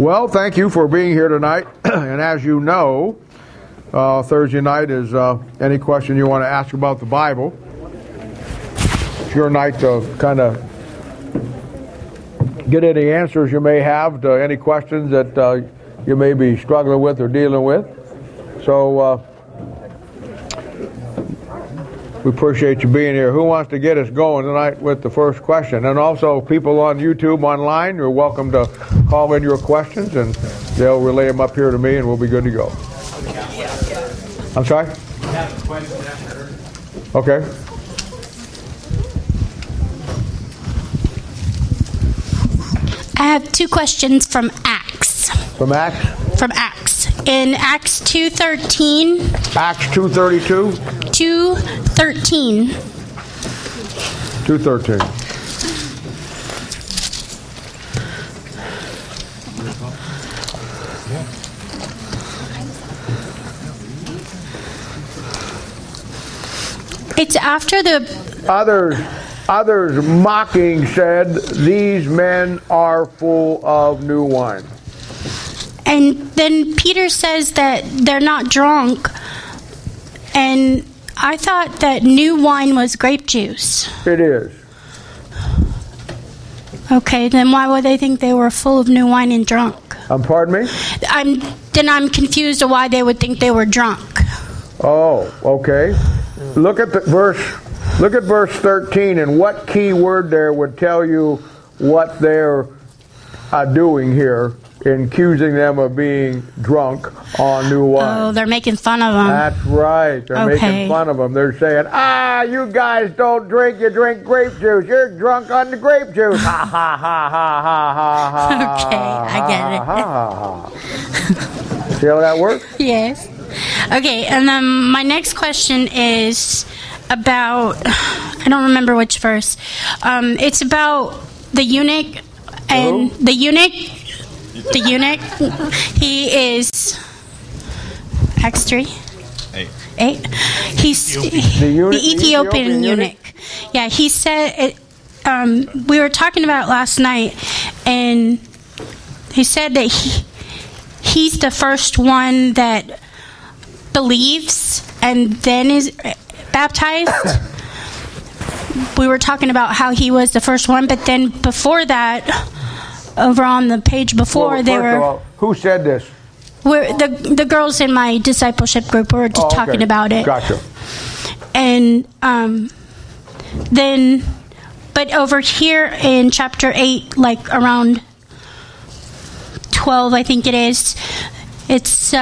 Well, thank you for being here tonight. And as you know, Thursday night is any question you want to ask about the Bible. It's your night to kind of get any answers you may have to any questions that you may be struggling with or dealing with. So we appreciate you being here. Who wants to get us going tonight with the first question? And also, people on YouTube, online, you're welcome to call in your questions, and they'll relay them up here to me, and we'll be good to go. I'm sorry? Okay. I have two questions from Acts. From Acts? From Acts. In Acts 2:13. Acts 2:32? 2:13. 2:13. It's after the Others mocking said, "These men are full of new wine." And then Peter says that they're not drunk. And I thought that new wine was grape juice. It is. Okay, then why would they think they were full of new wine and drunk? Pardon me? I'm confused of why they would think they were drunk. Oh, okay. Look at verse 13, and what key word there would tell you what they're doing here in accusing them of being drunk on new wine. Oh, they're making fun of them. That's right. They're making fun of them. They're saying, you guys don't drink, you drink grape juice. You're drunk on the grape juice. Ha, ha, ha, ha, ha, ha, ha. Okay, I get it. Ha, ha, ha. See how that works? Yes. Okay, and then my next question is about, I don't remember which verse. It's about the eunuch, and the eunuch, he is, Acts 3? 8. He's the Ethiopian eunuch. Yeah, he said, we were talking about it last night, and he said that he's the first one that believes and then is baptized. We were talking about how he was the first one, but then before that, over on the page before, they were... All, who said this? The girls in my discipleship group were just talking about it. Gotcha. And then, but over here in chapter 8, like around 12, I think it is, it's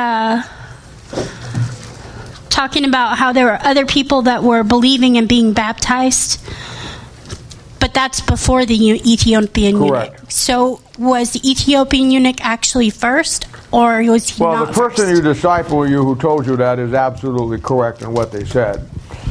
talking about how there were other people that were believing and being baptized. But that's before the Ethiopian eunuch. So was the Ethiopian eunuch actually first, or was he not the person first? who discipled you, who told you that, is absolutely correct in what they said.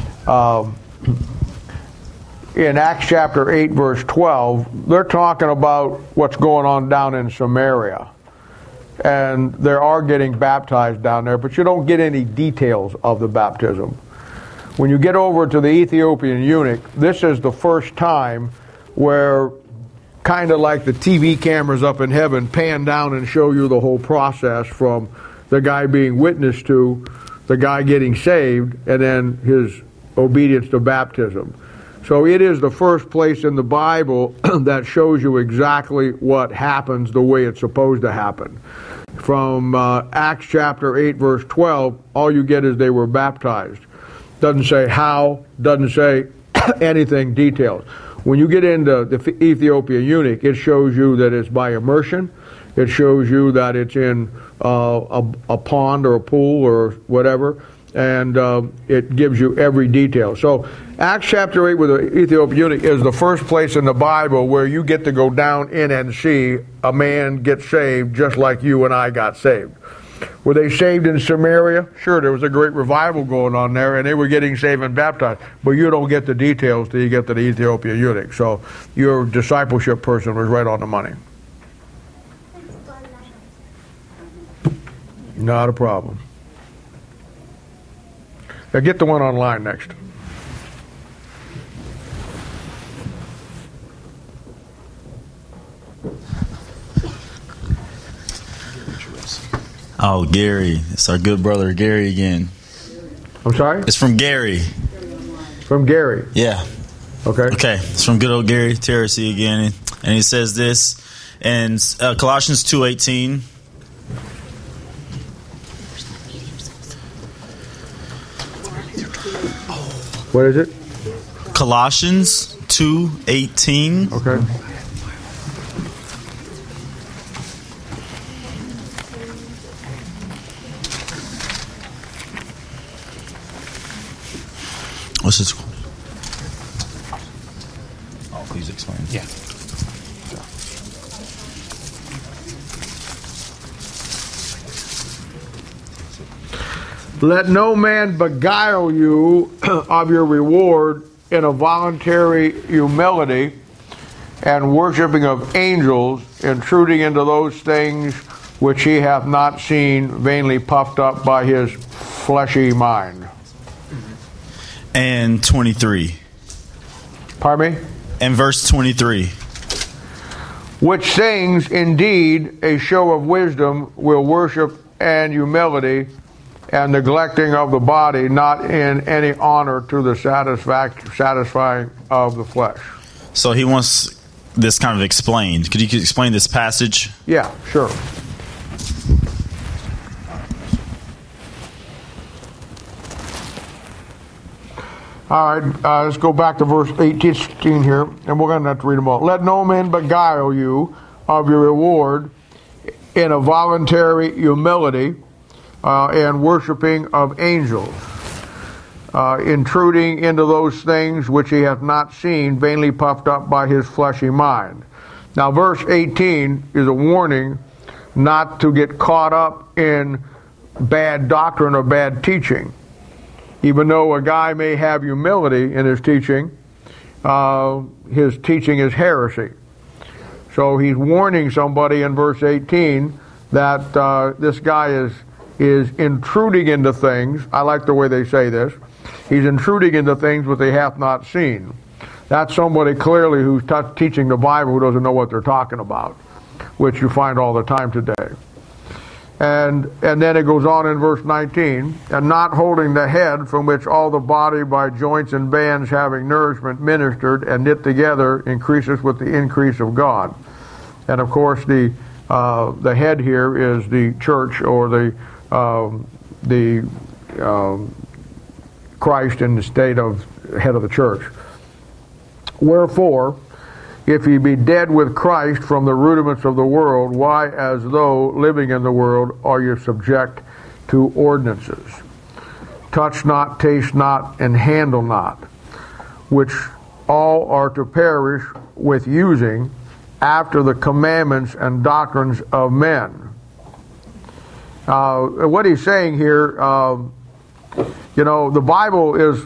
In Acts chapter 8, verse 12, they're talking about what's going on down in Samaria. And they are getting baptized down there, but you don't get any details of the baptism. When you get over to the Ethiopian eunuch, this is the first time where, kind of like the TV cameras up in heaven, pan down and show you the whole process from the guy being witnessed to, the guy getting saved, and then his obedience to baptism. So it is the first place in the Bible that shows you exactly what happens the way it's supposed to happen. From Acts chapter 8, verse 12, all you get is they were baptized. Doesn't say how, doesn't say anything detailed. When you get into the Ethiopian eunuch, it shows you that it's by immersion. It shows you that it's in a pond or a pool or whatever, and it gives you every detail. So Acts chapter 8 with the Ethiopian eunuch is the first place in the Bible where you get to go down in and see a man get saved just like you and I got saved. Were they saved in Samaria? Sure, there was a great revival going on there, and they were getting saved and baptized. But you don't get the details till you get to the Ethiopian eunuch. So your discipleship person was right on the money. Not a problem. Now get the one online next. Oh, Gary. It's our good brother Gary again. I'm sorry? It's from Gary. From Gary? Yeah. Okay. Okay. It's from good old Gary Terracy again. And he says this in Colossians 2:18. What is it? Colossians 2:18. Okay. What's this? Oh, please explain. Yeah. Let no man beguile you of your reward in a voluntary humility and worshiping of angels, intruding into those things which he hath not seen, vainly puffed up by his fleshy mind. And 23. Pardon me? And verse 23. Which things indeed a show of wisdom will worship and humility, and neglecting of the body, not in any honor to the satisfying of the flesh. So he wants this kind of explained. Could you explain this passage? Yeah, sure. All right, let's go back to verse 18 here, and we're going to have to read them all. Let no man beguile you of your reward in a voluntary humility, and worshiping of angels, intruding into those things which he hath not seen, vainly puffed up by his fleshy mind. Now, verse 18 is a warning not to get caught up in bad doctrine or bad teaching. Even though a guy may have humility in his teaching is heresy. So he's warning somebody in verse 18 that this guy is intruding into things. I like the way they say this. He's intruding into things which they hath not seen. That's somebody clearly who's teaching the Bible who doesn't know what they're talking about, which you find all the time today. And then it goes on in verse 19, and not holding the head, from which all the body by joints and bands having nourishment ministered and knit together increases with the increase of God. And of course the head here is the church, or the Christ in the state of head of the church. Wherefore, if ye be dead with Christ from the rudiments of the world, why, as though living in the world, are you subject to ordinances? Touch not, taste not, and handle not, which all are to perish with using after the commandments and doctrines of men. What he's saying here, the Bible is,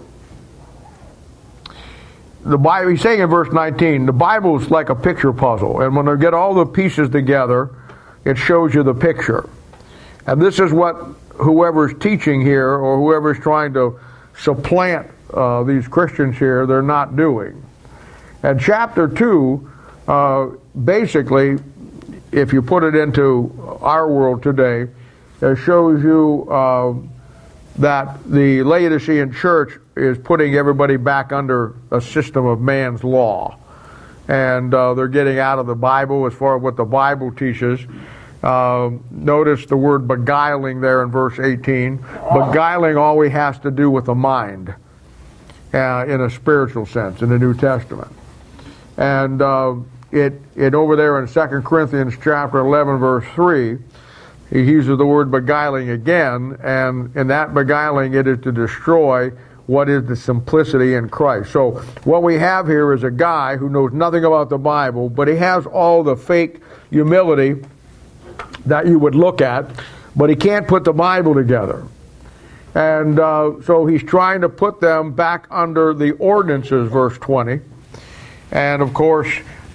he's saying in verse 19, the Bible is like a picture puzzle, and when you get all the pieces together, it shows you the picture. And this is what whoever's teaching here, or whoever's trying to supplant these Christians here, they're not doing. And chapter 2, basically, if you put it into our world today, it shows you that the Laodicean church is putting everybody back under a system of man's law. And they're getting out of the Bible as far as what the Bible teaches. Notice the word beguiling there in verse 18. Beguiling always has to do with the mind in a spiritual sense in the New Testament. And it over there in 2 Corinthians chapter 11 verse 3, he uses the word beguiling again, and in that beguiling it is to destroy what is the simplicity in Christ. So what we have here is a guy who knows nothing about the Bible, but he has all the fake humility that you would look at, but he can't put the Bible together. And so he's trying to put them back under the ordinances, verse 20. And of course,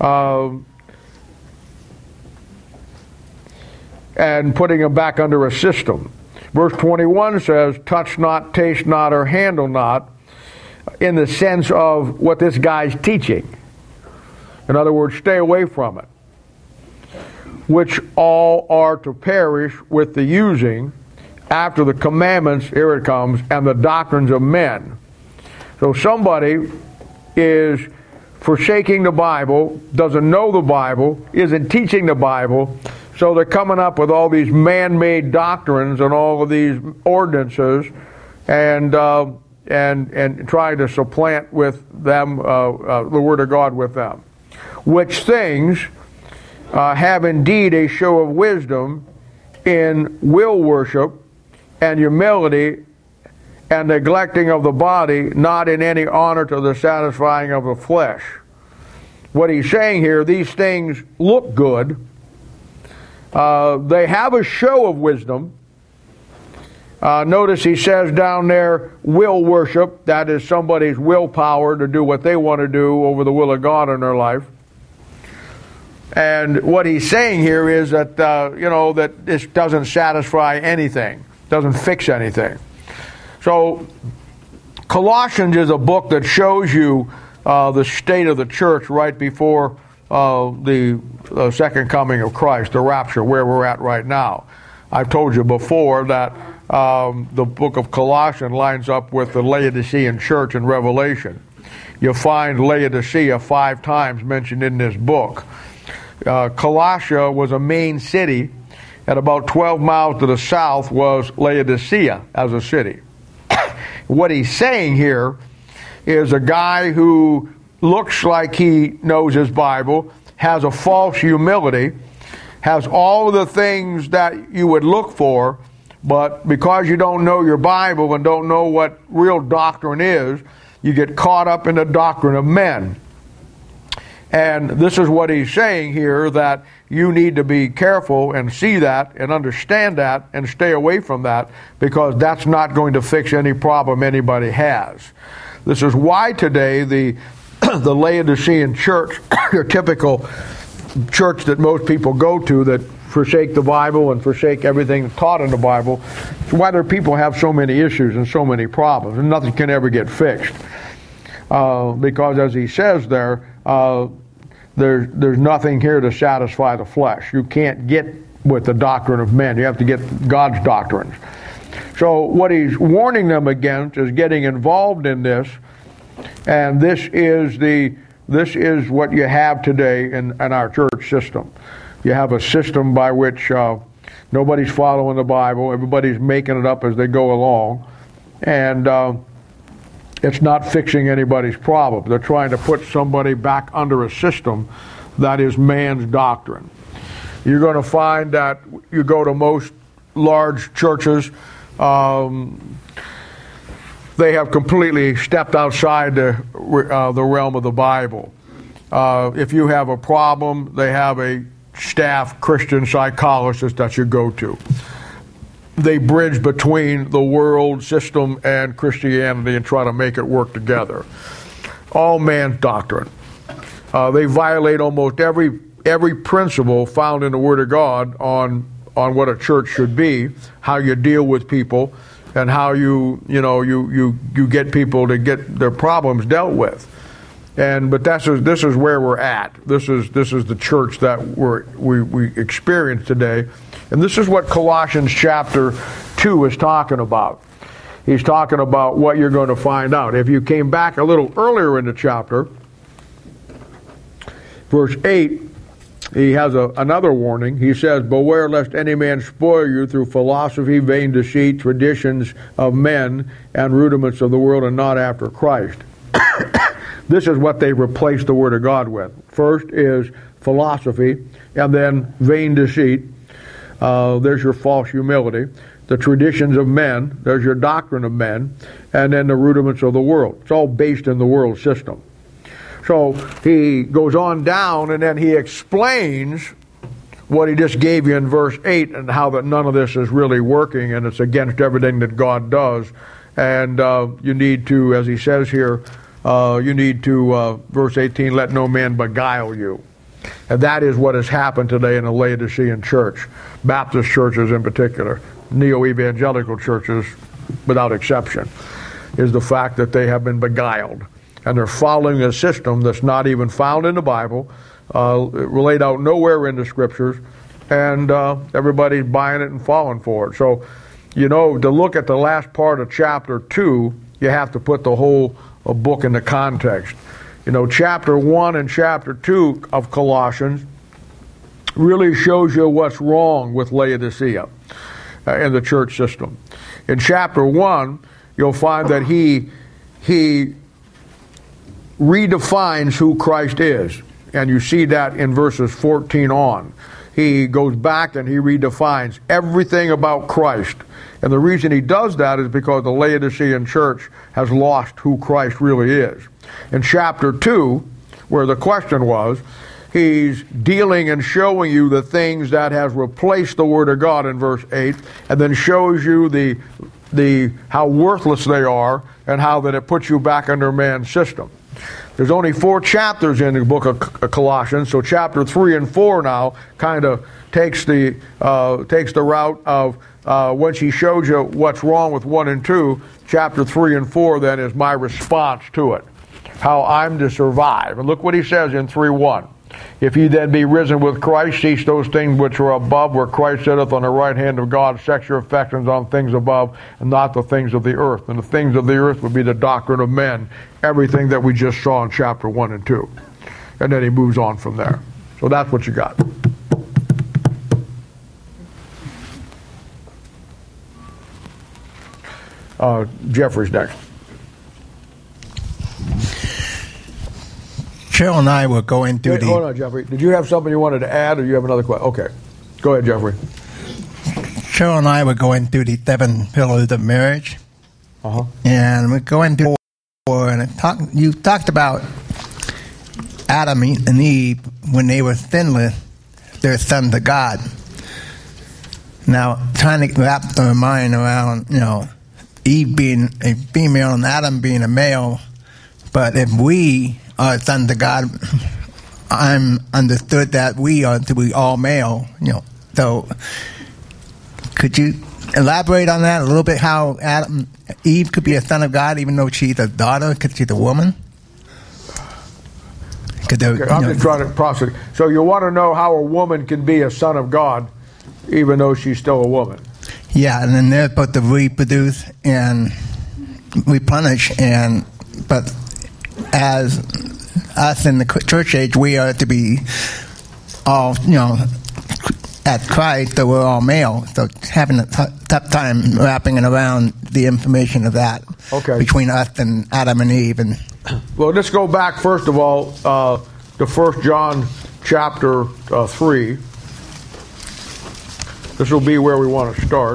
and putting them back under a system. Verse 21 says, touch not, taste not, or handle not, in the sense of what this guy's teaching. In other words, stay away from it. which all are to perish with the using, after the commandments, here it comes, and the doctrines of men. So somebody is forsaking the Bible, doesn't know the Bible, isn't teaching the Bible, so they're coming up with all these man-made doctrines and all of these ordinances, and trying to supplant with them the Word of God with them. Which things have indeed a show of wisdom in will worship and humility and neglecting of the body, not in any honor to the satisfying of the flesh. What he's saying here, these things look good. They have a show of wisdom. Notice he says down there, will worship. That is somebody's willpower to do what they want to do over the will of God in their life. And what he's saying here is that, that this doesn't satisfy anything, doesn't fix anything. So Colossians is a book that shows you the state of the church right before the second coming of Christ, the rapture, where we're at right now. I've told you before that the book of Colossians lines up with the Laodicean church in Revelation. You'll find Laodicea 5 times mentioned in this book. Colossia was a main city, and about 12 miles to the south was Laodicea as a city. What he's saying here is a guy who looks like he knows his Bible, has a false humility, has all of the things that you would look for, but because you don't know your Bible and don't know what real doctrine is, you get caught up in the doctrine of men. And this is what he's saying here, that you need to be careful and see that and understand that and stay away from that, because that's not going to fix any problem anybody has. This is why today the Laodicean church, your typical church that most people go to that forsake the Bible and forsake everything taught in the Bible, it's why their people have so many issues and so many problems, and nothing can ever get fixed. Because as he says there, there's nothing here to satisfy the flesh. You can't get with the doctrine of men. You have to get God's doctrines. So what he's warning them against is getting involved in this, and this is what you have today in our church system. You have a system by which nobody's following the Bible. Everybody's making it up as they go along, and it's not fixing anybody's problem. They're trying to put somebody back under a system that is man's doctrine. You're going to find that you go to most large churches, they have completely stepped outside the realm of the Bible. If you have a problem, they have a staff Christian psychologist that you go to. They bridge between the world system and Christianity and try to make it work together. All man's doctrine. They violate almost every principle found in the Word of God on what a church should be, how you deal with people, and how you get people to get their problems dealt with. But this is where we're at. This is the church that we experience today. And this is what Colossians chapter 2 is talking about. He's talking about what you're going to find out. If you came back a little earlier in the chapter, verse 8, he has another warning. He says, "Beware lest any man spoil you through philosophy, vain deceit, traditions of men, and rudiments of the world, and not after Christ." This is what they replaced the Word of God with. First is philosophy, and then vain deceit. There's your false humility. The traditions of men, there's your doctrine of men, and then the rudiments of the world. It's all based in the world system. So he goes on down, and then he explains what he just gave you in verse 8, and how that none of this is really working, and it's against everything that God does. And you need to, as he says here, verse 18, let no man beguile you. And that is what has happened today in the Laodicean church, Baptist churches in particular, neo-evangelical churches without exception, is the fact that they have been beguiled. And they're following a system that's not even found in the Bible, laid out nowhere in the Scriptures, and everybody's buying it and falling for it. So, to look at the last part of chapter 2, you have to put the whole book into context. Chapter 1 and chapter 2 of Colossians really shows you what's wrong with Laodicea in the church system. In chapter 1, you'll find that he redefines who Christ is. And you see that in verses 14 on. He goes back and he redefines everything about Christ. And the reason he does that is because the Laodicean church has lost who Christ really is. In chapter 2, where the question was, he's dealing and showing you the things that has replaced the Word of God in verse 8, and then shows you the how worthless they are and how that it puts you back under man's system. There's only 4 chapters in the book of Colossians, so chapter 3 and 4 now kind of takes the route of once he shows you what's wrong with 1 and 2, chapter 3 and 4 then is my response to it, how I'm to survive. And look what he says in 3:1. If ye then be risen with Christ, cease those things which are above, where Christ sitteth on the right hand of God. Set your affections on things above, and not the things of the earth. And the things of the earth would be the doctrine of men, everything that we just saw in chapter 1 and 2. And then he moves on from there. So that's what you got. Jeffrey's next. Cheryl and I were going through Hold on, Jeffrey. Did you have something you wanted to add, or do you have another question? Okay. Go ahead, Jeffrey. Cheryl and I were going through the 7 pillars of marriage. Uh-huh. And we're going through 4, and you talked about Adam and Eve, when they were sinless, they're sons of God. Now, trying to wrap our mind around, Eve being a female and Adam being a male, but if we are sons of God, I'm understood that we are to be all male, So, could you elaborate on that a little bit? How Eve could be a son of God, even though she's a daughter, because she's a woman. Okay, I'm just trying to process it. So you want to know how a woman can be a son of God, even though she's still a woman? Yeah, and then they're supposed to reproduce and replenish, but as us in the church age, we are to be all, at Christ, so we're all male. So having a tough time wrapping it around the information of that between us and Adam and Eve. Well, let's go back first of all to 1 John chapter 3. This will be where we want to start.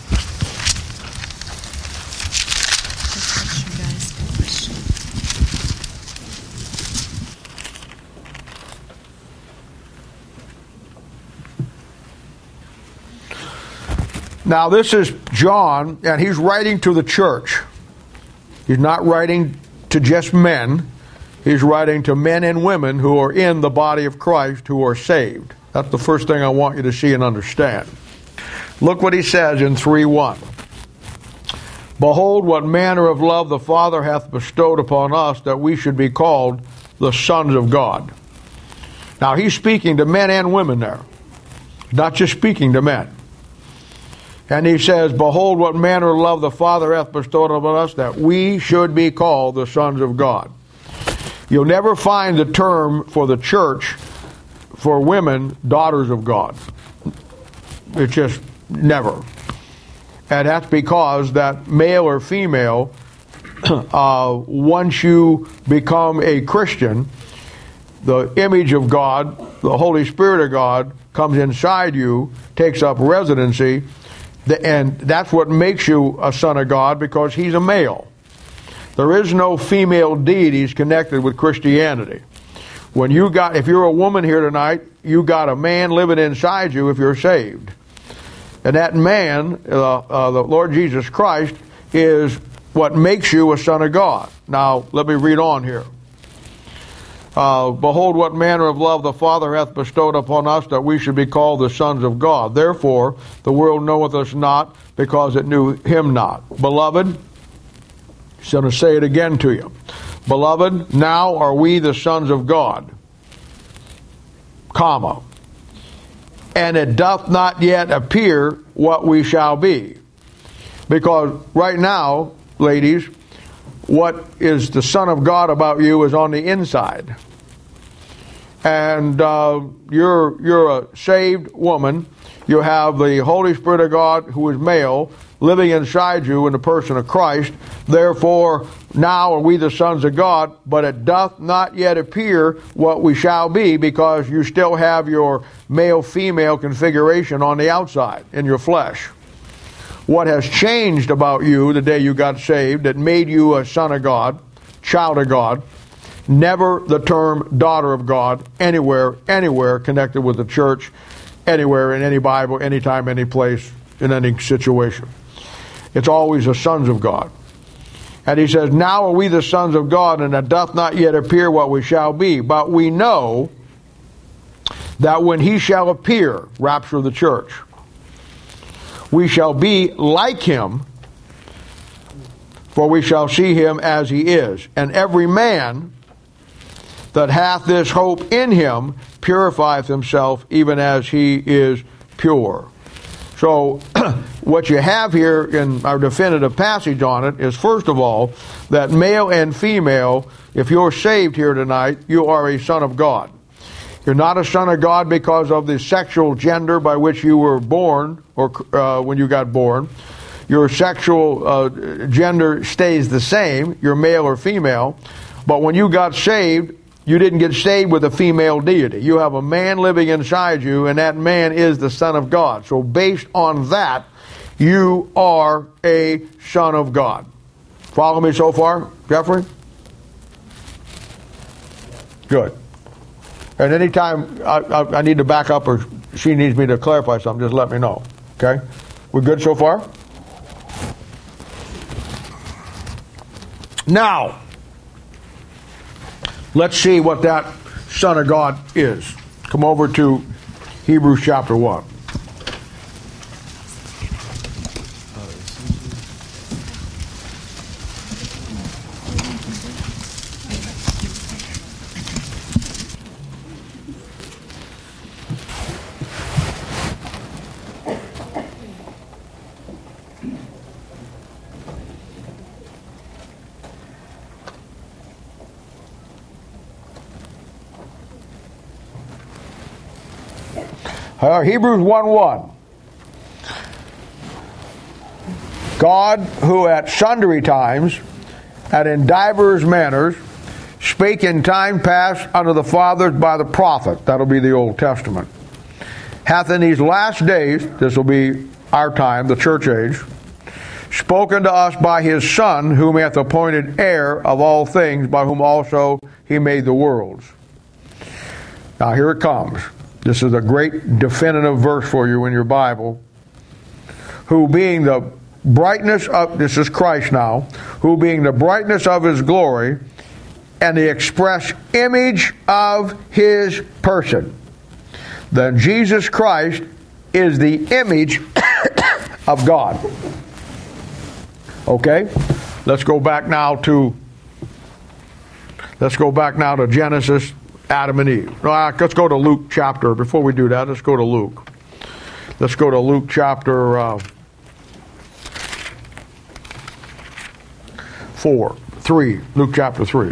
Now, this is John, and he's writing to the church. He's not writing to just men. He's writing to men and women who are in the body of Christ, who are saved. That's the first thing I want you to see and understand. Look what he says in 3:1. Behold, what manner of love the Father hath bestowed upon us, that we should be called the sons of God. Now, he's speaking to men and women there. Not just speaking to men. And he says, behold, what manner of love the Father hath bestowed upon us, that we should be called the sons of God. You'll never find the term for the church, for women, daughters of God. It's just never. And that's because that male or female, once you become a Christian, the image of God, the Holy Spirit of God, comes inside you, takes up residency, and that's what makes you a son of God, because he's a male. There is no female deities connected with Christianity. If you're a woman here tonight, you got a man living inside you if you're saved. And that man, the Lord Jesus Christ, is what makes you a son of God. Now, let me read on here. Behold, what manner of love the Father hath bestowed upon us, that we should be called the sons of God. Therefore, the world knoweth us not, because it knew him not. Beloved, he's going to say it again to you. Beloved, now are we the sons of God, comma. and it doth not yet appear what we shall be. Because right now, ladies, what is the Son of God about you is on the inside. And you're a saved woman. You have the Holy Spirit of God, who is male, living inside you in the person of Christ. Therefore, now are we the sons of God, but it doth not yet appear what we shall be, because you still have your male-female configuration on the outside, in your flesh. What has changed about you the day you got saved that made you a son of God, child of God, never the term daughter of God anywhere connected with the church, anywhere in any Bible, anytime, any place, in any situation. It's always the sons of God. And he says, now are we the sons of God, and it doth not yet appear what we shall be. But we know that when he shall appear, rapture of the church, we shall be like him, for we shall see him as he is. And every man that hath this hope in him purifieth himself, even as he is pure. So what you have here in our definitive passage on it is, first of all, that male and female, if you're saved here tonight, you are a son of God. You're not a son of God because of the sexual gender by which you were born, or when you got born. Your sexual gender stays the same. You're male or female. But when you got saved, you didn't get saved with a female deity. You have a man living inside you, and that man is the Son of God. So based on that, you are a son of God. Follow me so far, Jeffrey? Good. And anytime I need to back up or she needs me to clarify something, just let me know. Okay? We're good so far? Now, let's see what that Son of God is. Come over to Hebrews chapter 1. Hebrews 1:1. God, who at sundry times and in divers manners spake in time past unto the fathers by the prophet, that'll be the Old Testament, hath in these last days, this will be our time, the church age, spoken to us by his Son, whom he hath appointed heir of all things, by whom also he made the worlds. Now here it comes. This is a great definitive verse for you in your Bible. Who being the brightness of, this is Christ now, who being the brightness of his glory and the express image of his person. Then Jesus Christ is the image of God. Okay? Let's go back now to Genesis, Adam and Eve. Let's go to Luke chapter. Before we do that, let's go to Luke. Let's go to Luke chapter 3. Luke chapter 3.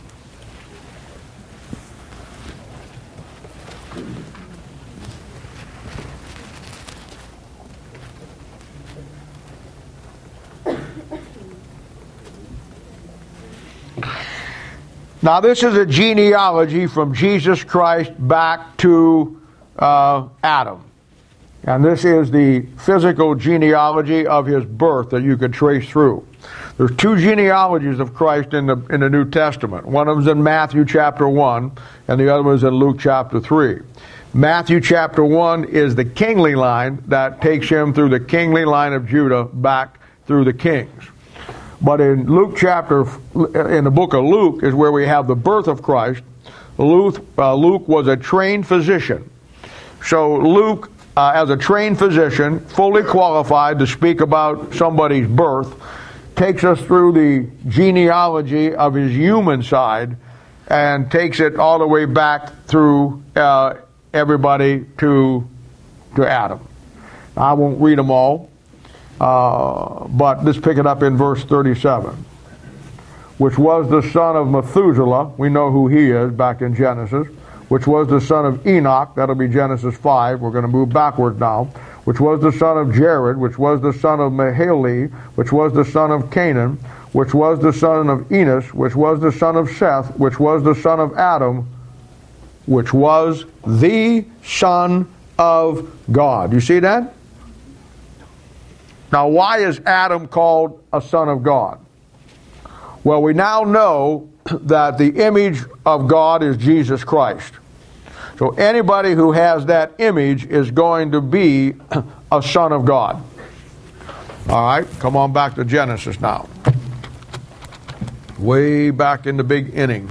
Now, this is a genealogy from Jesus Christ back to Adam. And this is the physical genealogy of his birth that you could trace through. There's two genealogies of Christ in the New Testament. One of them is in Matthew chapter 1, and the other one is in Luke chapter 3. Matthew chapter 1 is the kingly line that takes him through the kingly line of Judah back through the kings. But in Luke in the book of Luke is where we have the birth of Christ. Luke was a trained physician. So Luke, as a trained physician, fully qualified to speak about somebody's birth, takes us through the genealogy of his human side and takes it all the way back through everybody to to Adam. I won't read them all, but let's pick it up in verse 37. Which was the son of Methuselah, we know who he is back in Genesis, which was the son of Enoch, that'll be Genesis 5, we're going to move backward now, which was the son of Jared, which was the son of Mahali, which was the son of Canaan, which was the son of Enos, which was the son of Seth, which was the son of Adam, which was the Son of God. You see that? Now, why is Adam called a son of God? Well, we now know that the image of God is Jesus Christ. So anybody who has that image is going to be a son of God. All right, come on back to Genesis now. Way back in the big inning.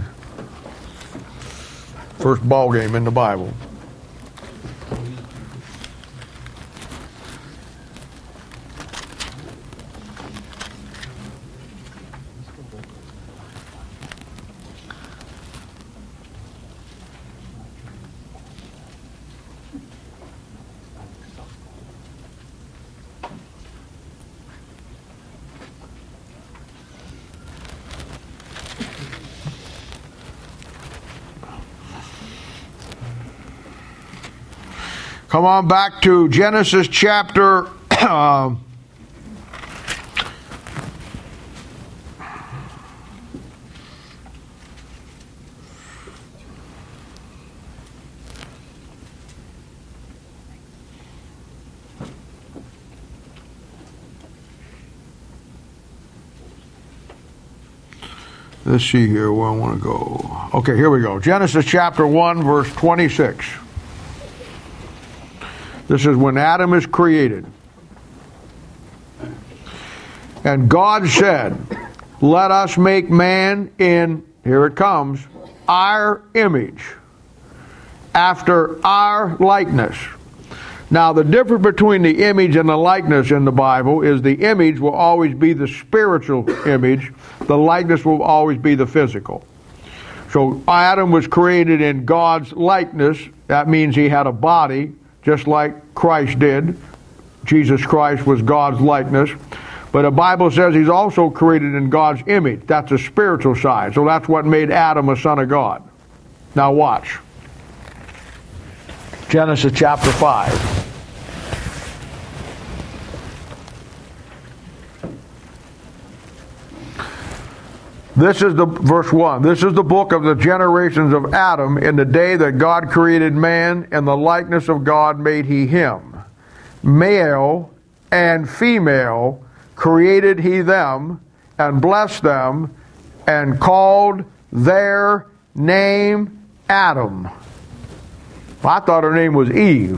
First ball game in the Bible. Come on back to Genesis chapter let's see here where I want to go. Okay, here we go. Genesis chapter 1, verse 26. This is when Adam is created. And God said, let us make man in, here it comes, our image, after our likeness. Now, the difference between the image and the likeness in the Bible is the image will always be the spiritual image. The likeness will always be the physical. So Adam was created in God's likeness. That means he had a body, just like Christ did. Jesus Christ was God's likeness. But the Bible says he's also created in God's image. That's a spiritual side. So that's what made Adam a son of God. Now watch. Genesis chapter 5. This is the verse 1. This is the book of the generations of Adam. In the day that God created man, in the likeness of God made he him. Male and female created he them, and blessed them, and called their name Adam. I thought her name was Eve.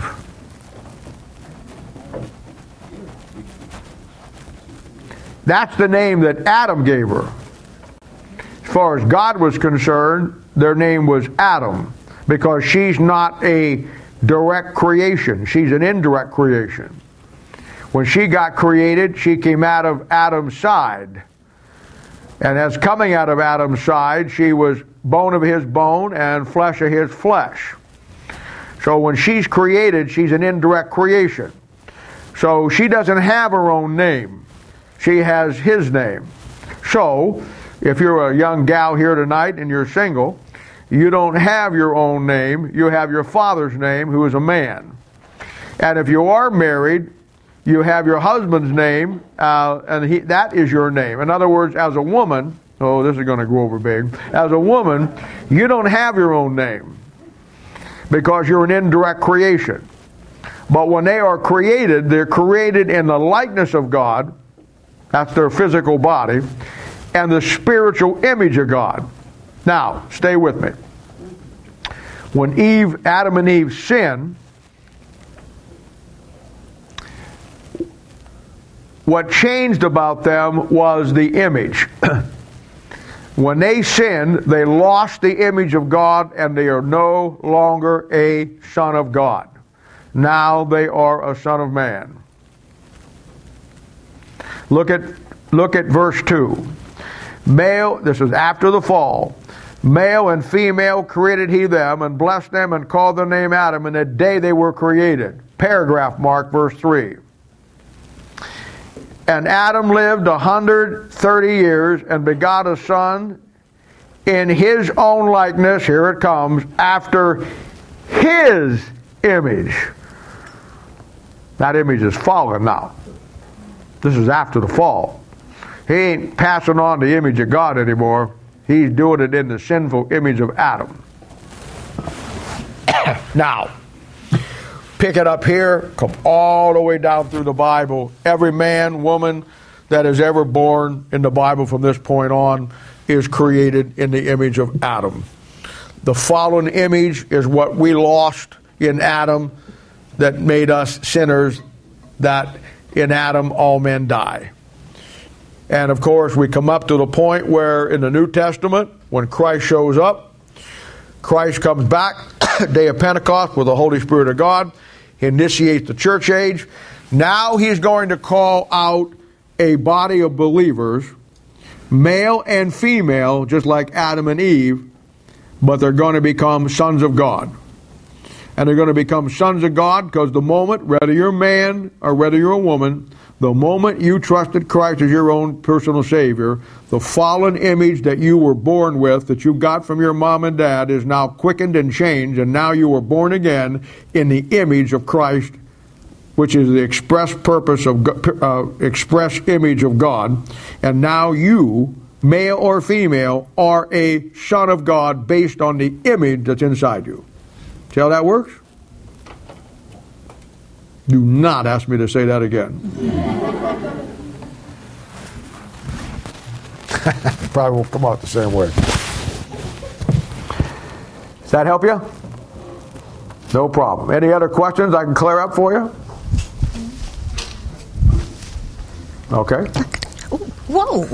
That's the name that Adam gave her. As far as God was concerned, their name was Adam, because she's not a direct creation. She's an indirect creation. When she got created, she came out of Adam's side. And as coming out of Adam's side, she was bone of his bone and flesh of his flesh. So when she's created, she's an indirect creation. So she doesn't have her own name. She has his name. So if you're a young gal here tonight and you're single, you don't have your own name. You have your father's name, who is a man. And if you are married, you have your husband's name, and that is your name. In other words, as a woman, oh, this is going to go over big. As a woman, you don't have your own name because you're an indirect creation. But when they are created, they're created in the likeness of God. That's their physical body. And the spiritual image of God. Now, stay with me. When Adam and Eve sinned, what changed about them was the image. When they sinned, they lost the image of God, and they are no longer a son of God. Now they are a son of man. Look at verse 2. Male, this is after the fall. Male and female created he them, and blessed them, and called their name Adam in the day they were created. paragraph mark, verse 3. And Adam lived 130 years and begot a son in his own likeness, here it comes, after his image. That image is fallen now. This is after the fall. He ain't passing on the image of God anymore. He's doing it in the sinful image of Adam. Now, pick it up here, come all the way down through the Bible. Every man, woman that is ever born in the Bible from this point on is created in the image of Adam. The fallen image is what we lost in Adam that made us sinners, that in Adam all men die. And of course we come up to the point where in the New Testament, when Christ shows up, Christ comes back, day of Pentecost with the Holy Spirit of God. He initiates the church age. Now he's going to call out a body of believers, male and female, just like Adam and Eve, but they're going to become sons of God. And they're going to become sons of God because the moment, whether you're a man or whether you're a woman, the moment you trusted Christ as your own personal Savior, the fallen image that you were born with, that you got from your mom and dad, is now quickened and changed, and now you were born again in the image of Christ, which is the express purpose of express image of God. And now you, male or female, are a son of God based on the image that's inside you. See how that works? Do not ask me to say that again. Probably won't come out the same way. Does that help you? No problem. Any other questions I can clear up for you? Okay. Whoa.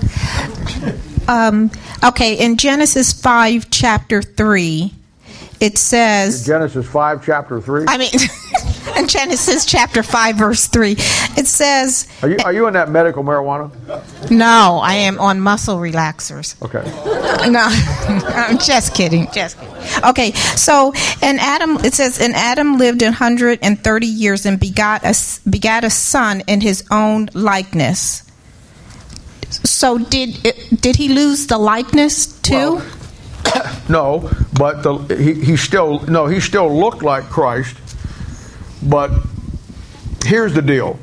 Okay, in Genesis 5, chapter 3, it says... In Genesis 5, chapter 3? I mean, in Genesis chapter 5, verse 3, it says... Are you on that medical marijuana? No, I am on muscle relaxers. Okay. No, I'm just kidding. Just kidding. Okay, so in Adam, it says, and Adam lived 130 years and begat a son in his own likeness. So did he lose the likeness too? Well, no, but he still looked like Christ. But here's the deal.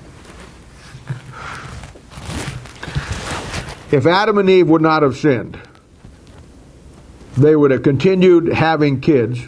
If Adam and Eve would not have sinned, they would have continued having kids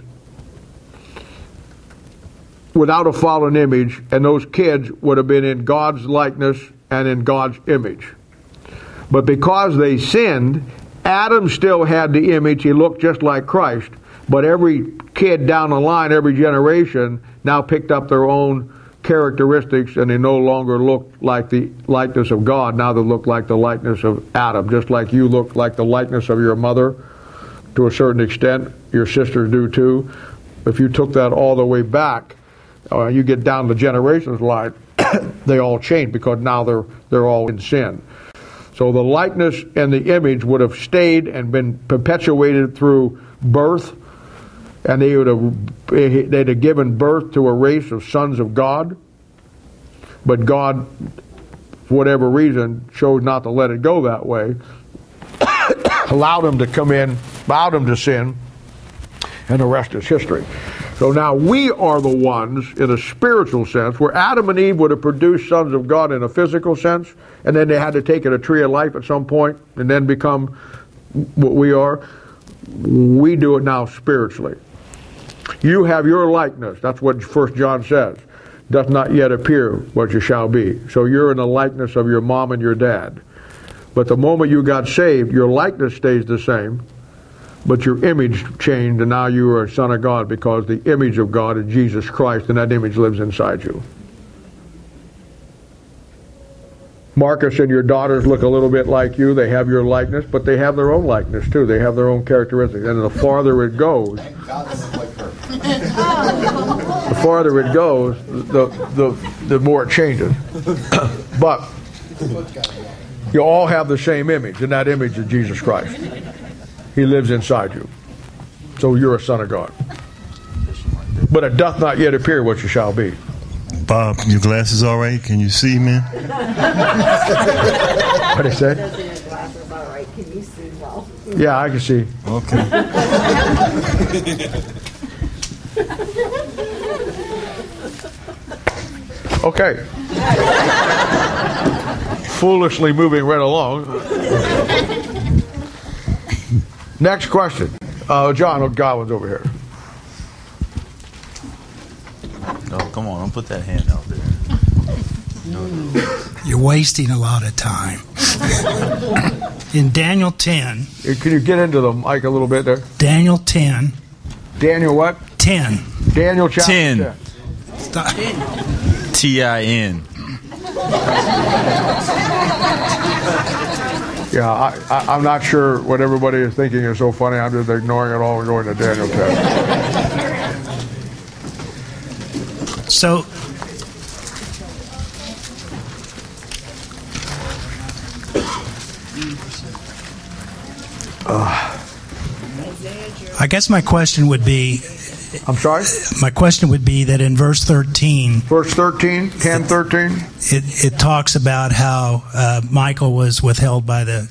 without a fallen image, and those kids would have been in God's likeness and in God's image. But because they sinned, Adam still had the image. He looked just like Christ. But every kid down the line, every generation, now picked up their own characteristics, and they no longer looked like the likeness of God. Now they look like the likeness of Adam. Just like you look like the likeness of your mother to a certain extent. Your sisters do too. If you took that all the way back, you get down the generations line, they all change because now they're all in sin. So the likeness and the image would have stayed and been perpetuated through birth, and they'd have given birth to a race of sons of God. But God, for whatever reason, chose not to let it go that way, allowed them to come in, allowed them to sin, and the rest is history. So now we are the ones, in a spiritual sense, where Adam and Eve would have produced sons of God in a physical sense, and then they had to take it a tree of life at some point, and then become what we are. We do it now spiritually. You have your likeness. That's what 1 John says. Doth not yet appear what you shall be. So you're in the likeness of your mom and your dad. But the moment you got saved, your likeness stays the same, but your image changed, and now you are a son of God because the image of God is Jesus Christ, and that image lives inside you. Marcus and your daughters look a little bit like you. They have your likeness, but they have their own likeness too. They have their own characteristics. And the farther it goes, the more it changes. But you all have the same image, and that image is Jesus Christ. He lives inside you. So you're a son of God. but it doth not yet appear what you shall be. Bob, your glasses all right? Can you see, man? What did he say? Can you see well? Yeah, I can see. Okay. Okay. Foolishly moving right along. Next question. John Godwin's over here. No, come on, don't put that hand out there. No. You're wasting a lot of time. In Daniel 10. Can you get into the mic a little bit there? Daniel 10. Daniel what? 10. Daniel chapter 10. T-I-N. Yeah, I'm not sure what everybody is thinking is so funny. I'm just ignoring it all and going to Daniel 10. So, I guess my question would be... I'm sorry? My question would be that in verse 13... Verse 13, 10:13? It talks about how Michael was withheld by the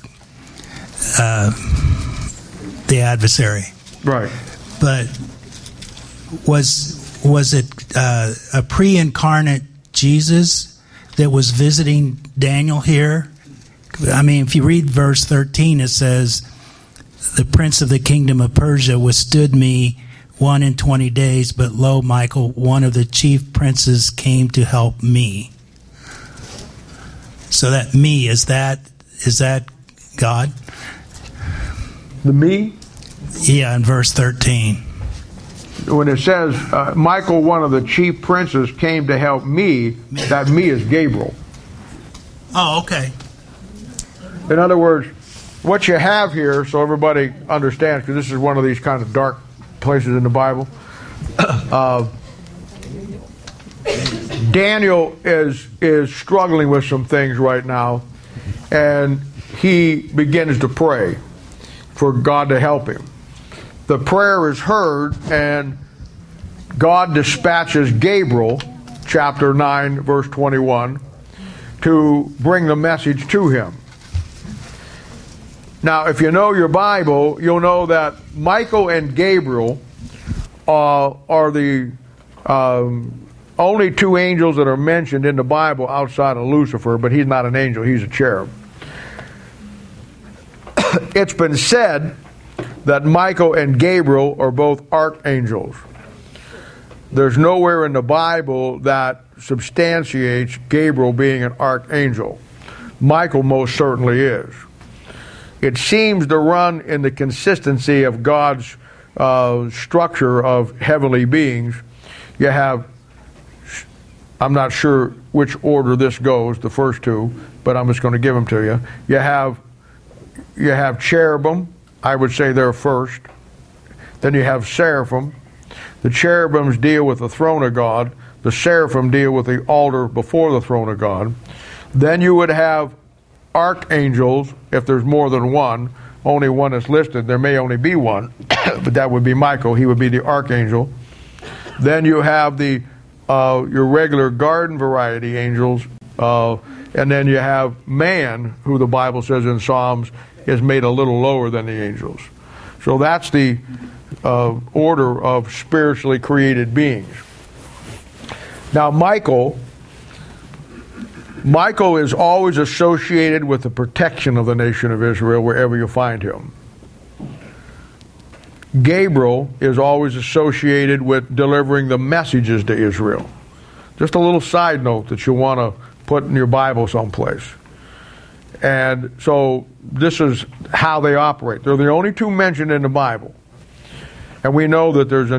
adversary. Right. But was it a pre-incarnate Jesus that was visiting Daniel here? I mean, if you read verse 13, it says, "The prince of the kingdom of Persia withstood me 21 days, but lo, Michael, one of the chief princes, came to help me." So that me, is that God? The me? Yeah, in verse 13. When it says, Michael, one of the chief princes, came to help me, that me is Gabriel. Oh, okay. In other words, what you have here, so everybody understands, because this is one of these kind of dark places in the Bible, Daniel is struggling with some things right now, and he begins to pray for God to help him. The prayer is heard, and God dispatches Gabriel, chapter 9, verse 21, to bring the message to him. Now, if you know your Bible, you'll know that Michael and Gabriel are the only two angels that are mentioned in the Bible outside of Lucifer, but he's not an angel, he's a cherub. It's been said that Michael and Gabriel are both archangels. There's nowhere in the Bible that substantiates Gabriel being an archangel. Michael most certainly is. It seems to run in the consistency of God's structure of heavenly beings. You have, I'm not sure which order this goes, the first two, but I'm just going to give them to you. You have cherubim. I would say they're first. Then you have seraphim. The cherubims deal with the throne of God. The seraphim deal with the altar before the throne of God. Then you would have archangels, if there's more than one. Only one is listed. There may only be one, but that would be Michael. He would be the archangel. Then you have the your regular garden variety angels, and then you have man, who the Bible says in Psalms is made a little lower than the angels. So that's the order of spiritually created beings. Now Michael is always associated with the protection of the nation of Israel wherever you find him. Gabriel is always associated with delivering the messages to Israel. Just a little side note that you want to put in your Bible someplace. And so this is how they operate. They're the only two mentioned in the Bible. And we know that there's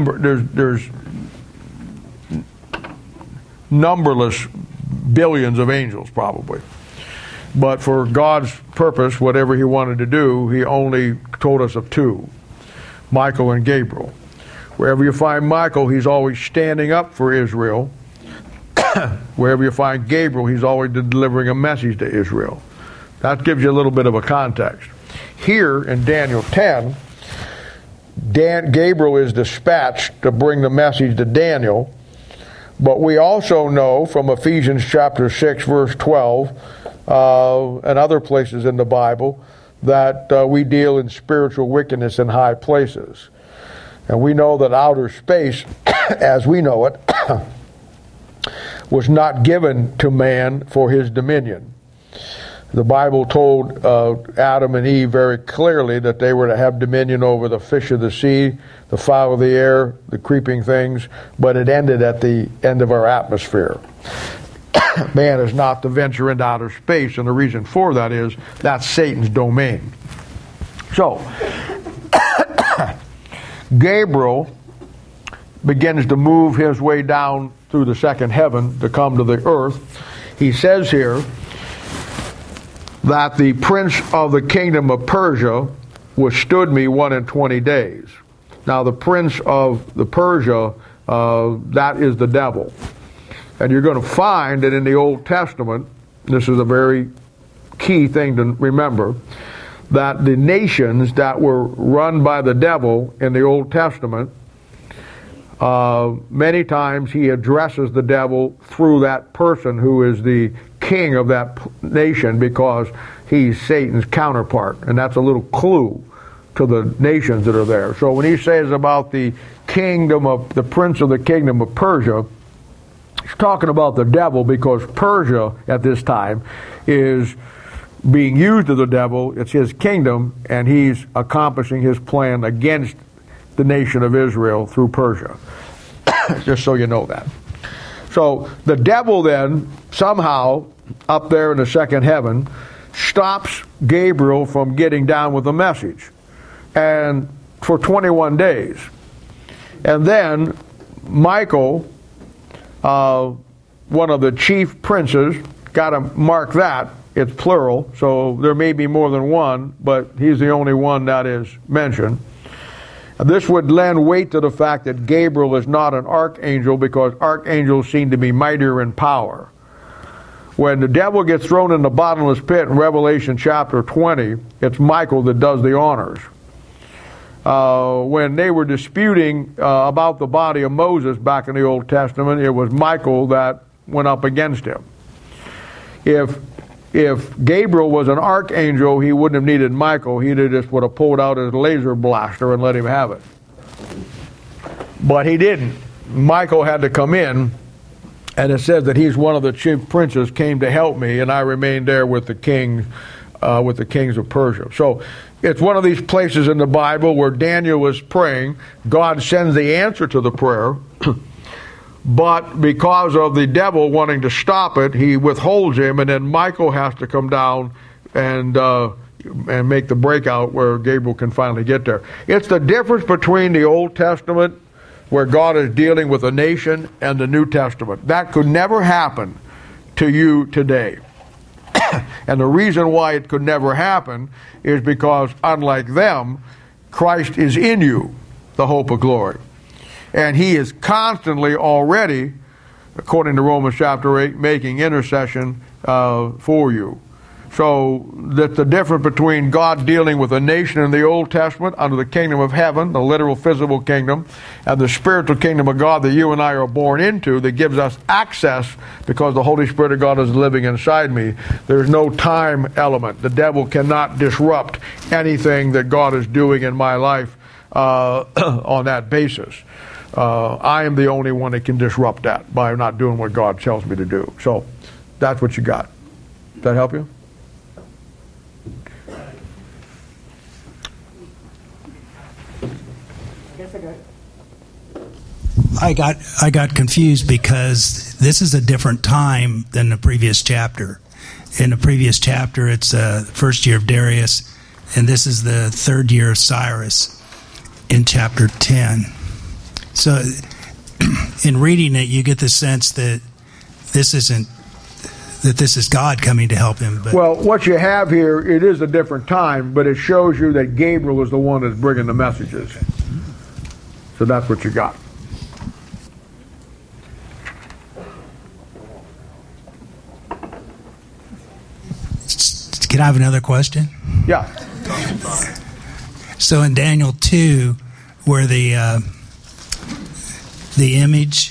numberless billions of angels probably. But for God's purpose, whatever he wanted to do, he only told us of two, Michael and Gabriel. Wherever you find Michael, he's always standing up for Israel. Wherever you find Gabriel, he's always delivering a message to Israel. That gives you a little bit of a context. Here in Daniel 10, Gabriel is dispatched to bring the message to Daniel. But we also know from Ephesians chapter 6, verse 12, and other places in the Bible, that we deal in spiritual wickedness in high places. And we know that outer space, as we know it, was not given to man for his dominion. The Bible told Adam and Eve very clearly that they were to have dominion over the fish of the sea, the fowl of the air, the creeping things, but it ended at the end of our atmosphere. Man is not to venture into outer space, and the reason for that is that's Satan's domain. So, Gabriel begins to move his way down through the second heaven to come to the earth. He says here that the prince of the kingdom of Persia withstood me 21 days. Now, the prince of the Persia, that is the devil. And you're going to find that in the Old Testament, this is a very key thing to remember, that the nations that were run by the devil in the Old Testament, many times he addresses the devil through that person who is the king of that nation, because he's Satan's counterpart. And that's a little clue to the nations that are there. So when he says about the kingdom of the prince of the kingdom of Persia, he's talking about the devil, because Persia at this time is being used of the devil. It's his kingdom, and he's accomplishing his plan against the nation of Israel through Persia. Just so you know that. So the devil then somehow up there in the second heaven stops Gabriel from getting down with the message, and for 21 days. And then Michael, one of the chief princes, got to mark that, it's plural, so there may be more than one, but he's the only one that is mentioned. This would lend weight to the fact that Gabriel is not an archangel, because archangels seem to be mightier in power. When the devil gets thrown in the bottomless pit in Revelation chapter 20, it's Michael that does the honors. When they were disputing about the body of Moses back in the Old Testament, it was Michael that went up against him. If Gabriel was an archangel, he wouldn't have needed Michael. He just would have pulled out his laser blaster and let him have it. But he didn't. Michael had to come in, and it says that he's one of the chief princes, came to help me, and I remained there with the king, with the kings of Persia. So it's one of these places in the Bible where Daniel was praying. God sends the answer to the prayer. But because of the devil wanting to stop it, he withholds him, and then Michael has to come down and make the breakout where Gabriel can finally get there. It's the difference between the Old Testament, where God is dealing with a nation, and the New Testament. That could never happen to you today. And the reason why it could never happen is because, unlike them, Christ is in you, the hope of glory. And he is constantly already, according to Romans chapter 8, making intercession for you. So that's the difference between God dealing with a nation in the Old Testament under the kingdom of heaven, the literal physical kingdom, and the spiritual kingdom of God that you and I are born into, that gives us access because the Holy Spirit of God is living inside me. There's no time element. The devil cannot disrupt anything that God is doing in my life on that basis. I am the only one that can disrupt that by not doing what God tells me to do. So that's what you got. Does that help you? I got confused because this is a different time than the previous chapter. In the previous chapter, it's the first year of Darius, and this is the third year of Cyrus in chapter 10. So in reading it, you get the sense that this is God coming to help him. But well, what you have here, it is a different time, but it shows you that Gabriel is the one that's bringing the messages. So that's what you got. Can I have another question? Yeah. So in Daniel 2, where the image,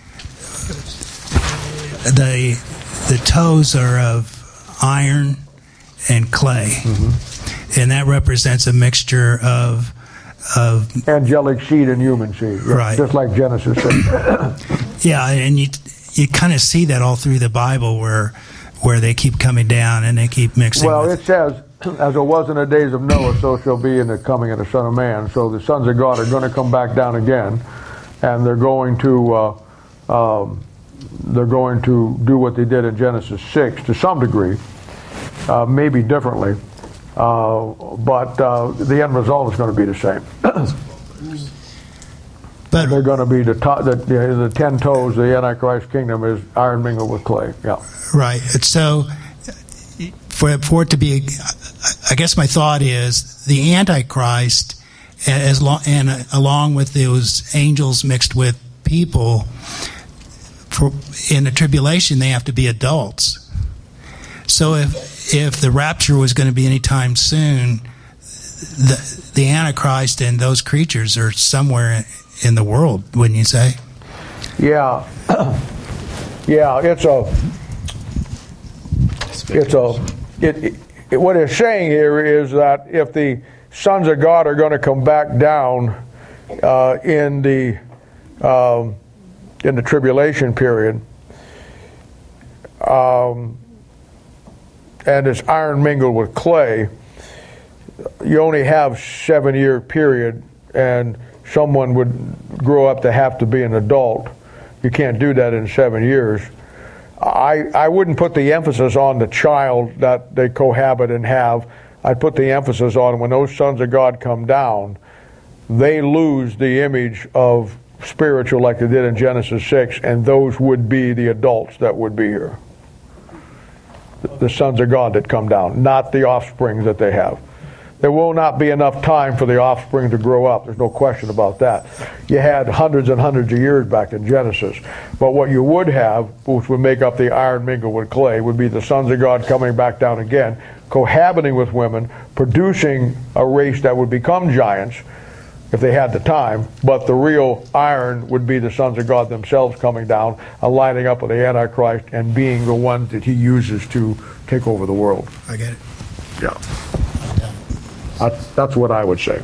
the toes are of iron and clay, and that represents a mixture of angelic seed and human seed, right? Just like Genesis says. Yeah, and you kind of see that all through the Bible where they keep coming down and they keep mixing. Well, it says, as it was in the days of Noah, so shall be in the coming of the Son of Man. So the sons of God are going to come back down again, and they're going to do what they did in Genesis 6 to some degree, maybe differently, but the end result is going to be the same. But they're going to be the 10 toes. The Antichrist kingdom is iron mingled with clay. Yeah. Right. So for it to be, I guess my thought is the Antichrist, along with those angels mixed with people, in the tribulation they have to be adults. So if the rapture was going to be anytime soon, the Antichrist and those creatures are somewhere in the world, wouldn't you say? Yeah. Yeah, what it's saying here is that if the sons of God are going to come back down in the tribulation period, and it's iron mingled with clay, you only have 7-year period, and someone would grow up to have to be an adult. You can't do that in 7 years. I wouldn't put the emphasis on the child that they cohabit and have. I'd put the emphasis on when those sons of God come down, they lose the image of spiritual like they did in Genesis 6, and those would be the adults that would be here. The sons of God that come down, not the offspring that they have. There will not be enough time for the offspring to grow up. There's no question about that. You had hundreds and hundreds of years back in Genesis. But what you would have, which would make up the iron mingled with clay, would be the sons of God coming back down again, cohabiting with women, producing a race that would become giants if they had the time. But the real iron would be the sons of God themselves coming down, aligning up with the Antichrist and being the ones that he uses to take over the world. I get it. Yeah. That's what I would say,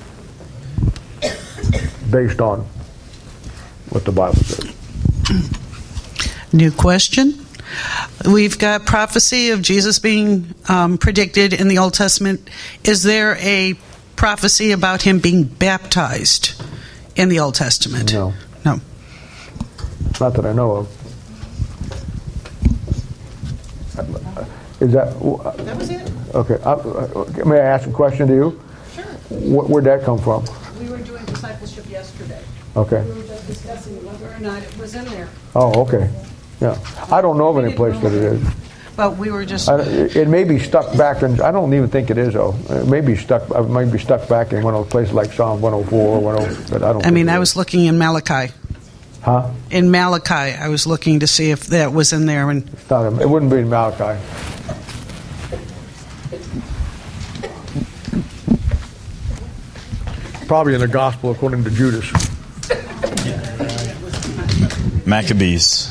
based on what the Bible says. New question. We've got prophecy of Jesus being predicted in the Old Testament. Is there a prophecy about him being baptized in the Old Testament? No. No. Not that I know of. Is that was it? Okay. May I ask a question to you? Sure. Where'd that come from? We were doing discipleship yesterday. Okay. We were just discussing whether or not it was in there. Oh, okay. Yeah. I don't know of any place that it is. But we were just... It may be stuck back in... I don't even think it is, though. It may be stuck back in one of those places like Psalm 104 or 104, but I don't think I was looking in Malachi. Huh? In Malachi, I was looking to see if that was in there. And it wouldn't be in Malachi. Probably in the Gospel according to Judas. Maccabees.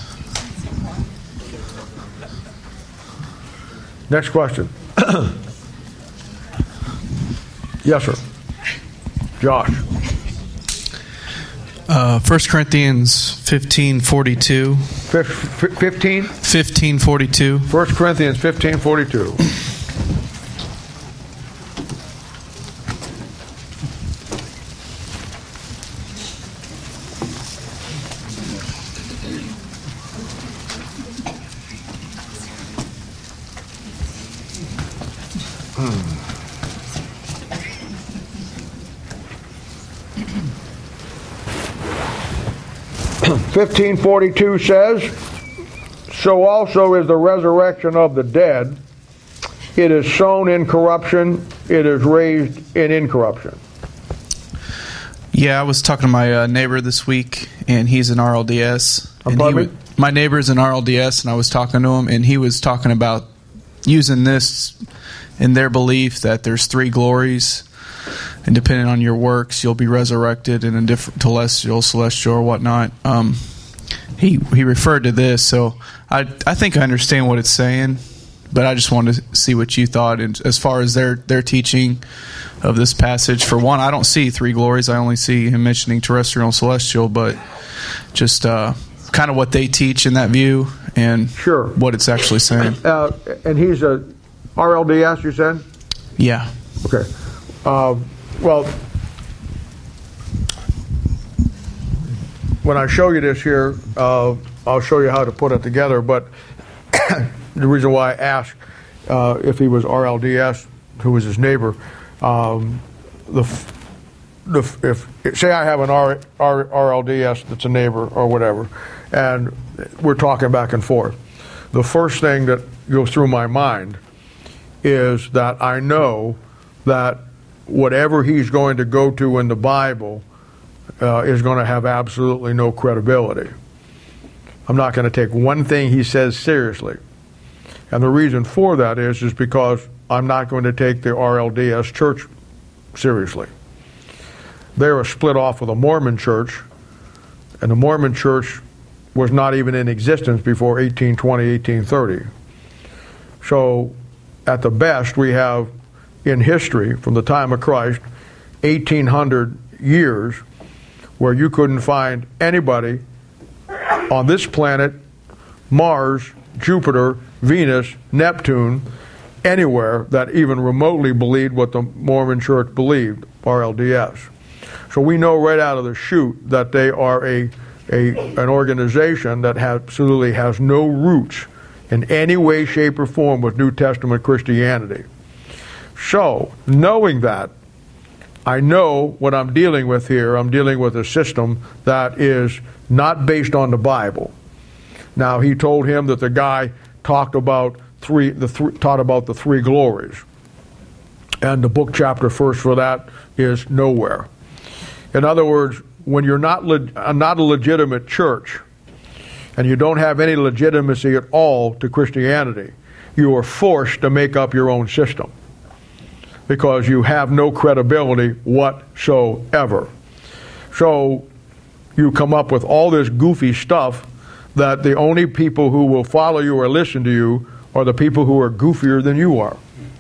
Next question. Yes, sir. Josh. 1 Corinthians 15:42. 15? 15:42. 1 Corinthians 15:42. Hmm. 15:42 says, "So also is the resurrection of the dead. It is sown in corruption, it is raised in incorruption." Yeah, I was talking to my neighbor this week, and he's an RLDS. My neighbor's an RLDS, and I was talking to him, and he was talking about using this in their belief that there's three glories, and depending on your works, you'll be resurrected in a different celestial, or whatnot. He referred to this, so I think I understand what it's saying, but I just wanted to see what you thought. And as far as their teaching of this passage, for one, I don't see three glories. I only see him mentioning terrestrial and celestial, but just kind of what they teach in that view and what it's actually saying. And he's a RLDS, you said? Yeah. Okay. Well, when I show you this here, I'll show you how to put it together. But the reason why I asked if he was RLDS, who was his neighbor, if say I have an RLDS that's a neighbor or whatever, and we're talking back and forth, the first thing that goes through my mind is that I know that whatever he's going to go to in the Bible is going to have absolutely no credibility. I'm not going to take one thing he says seriously. And the reason for that is because I'm not going to take the RLDS church seriously. They were split off of the Mormon church, and the Mormon church was not even in existence before 1820, 1830. So at the best, we have in history, from the time of Christ, 1,800 years where you couldn't find anybody on this planet, Mars, Jupiter, Venus, Neptune, anywhere that even remotely believed what the Mormon church believed, RLDS. So we know right out of the chute that they are an organization that absolutely has no roots in any way, shape, or form with New Testament Christianity. So, knowing that, I know what I'm dealing with here. I'm dealing with a system that is not based on the Bible. Now, he told him that the guy taught about the three glories, and the book chapter first for that is nowhere. In other words, when you're not a legitimate church, and you don't have any legitimacy at all to Christianity, you are forced to make up your own system, because you have no credibility whatsoever. So you come up with all this goofy stuff that the only people who will follow you or listen to you are the people who are goofier than you are,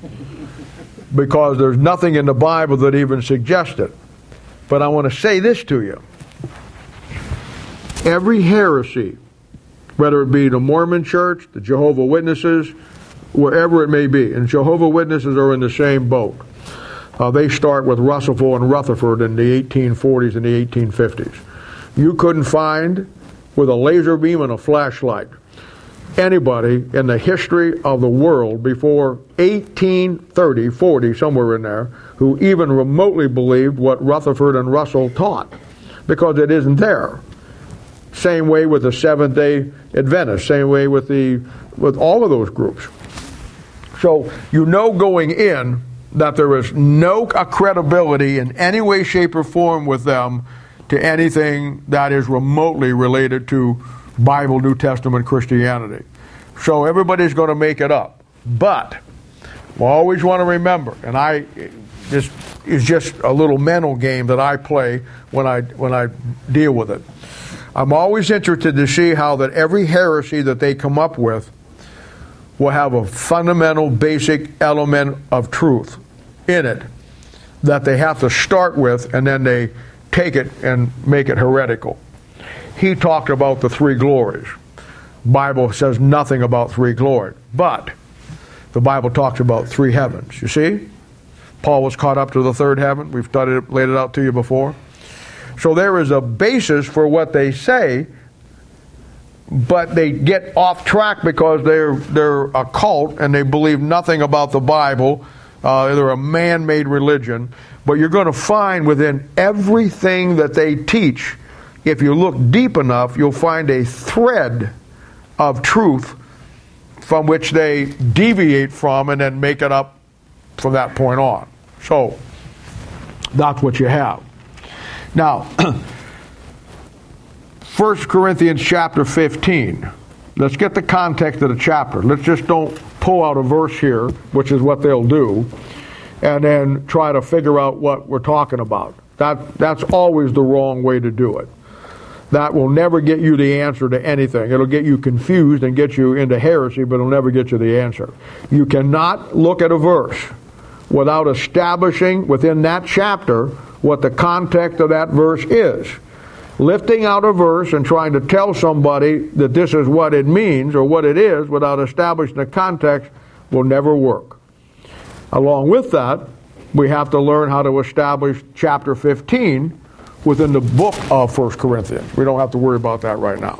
because there's nothing in the Bible that even suggests it. But I want to say this to you. Every heresy, whether it be the Mormon church, the Jehovah's Witnesses, wherever it may be, and Jehovah's Witnesses are in the same boat. They start with Russell and Rutherford in the 1840s and the 1850s. You couldn't find, with a laser beam and a flashlight, anybody in the history of the world before 1830, 40, somewhere in there, who even remotely believed what Rutherford and Russell taught, because it isn't there. Same way with the Seventh-day Adventists, same way with all of those groups. So you know going in that there is no credibility in any way, shape, or form with them to anything that is remotely related to Bible, New Testament Christianity. So everybody's going to make it up. But we always want to remember, and this is just a little mental game that I play when I deal with it. I'm always interested to see how that every heresy that they come up with will have a fundamental, basic element of truth in it that they have to start with, and then they take it and make it heretical. He talked about the three glories. Bible says nothing about three glories, but the Bible talks about three heavens. You see? Paul was caught up to the third heaven. We've laid it out to you before. So there is a basis for what they say, but they get off track because they're a cult and they believe nothing about the Bible. They're a man-made religion. But you're going to find within everything that they teach, if you look deep enough, you'll find a thread of truth from which they deviate from and then make it up from that point on. So that's what you have. Now, 1 Corinthians chapter 15. Let's get the context of the chapter. Let's just don't pull out a verse here, which is what they'll do, and then try to figure out what we're talking about. That's always the wrong way to do it. That will never get you the answer to anything. It'll get you confused and get you into heresy, but it'll never get you the answer. You cannot look at a verse without establishing within that chapter what the context of that verse is. Lifting out a verse and trying to tell somebody that this is what it means or what it is without establishing the context will never work. Along with that, we have to learn how to establish chapter 15 within the book of 1 Corinthians. We don't have to worry about that right now.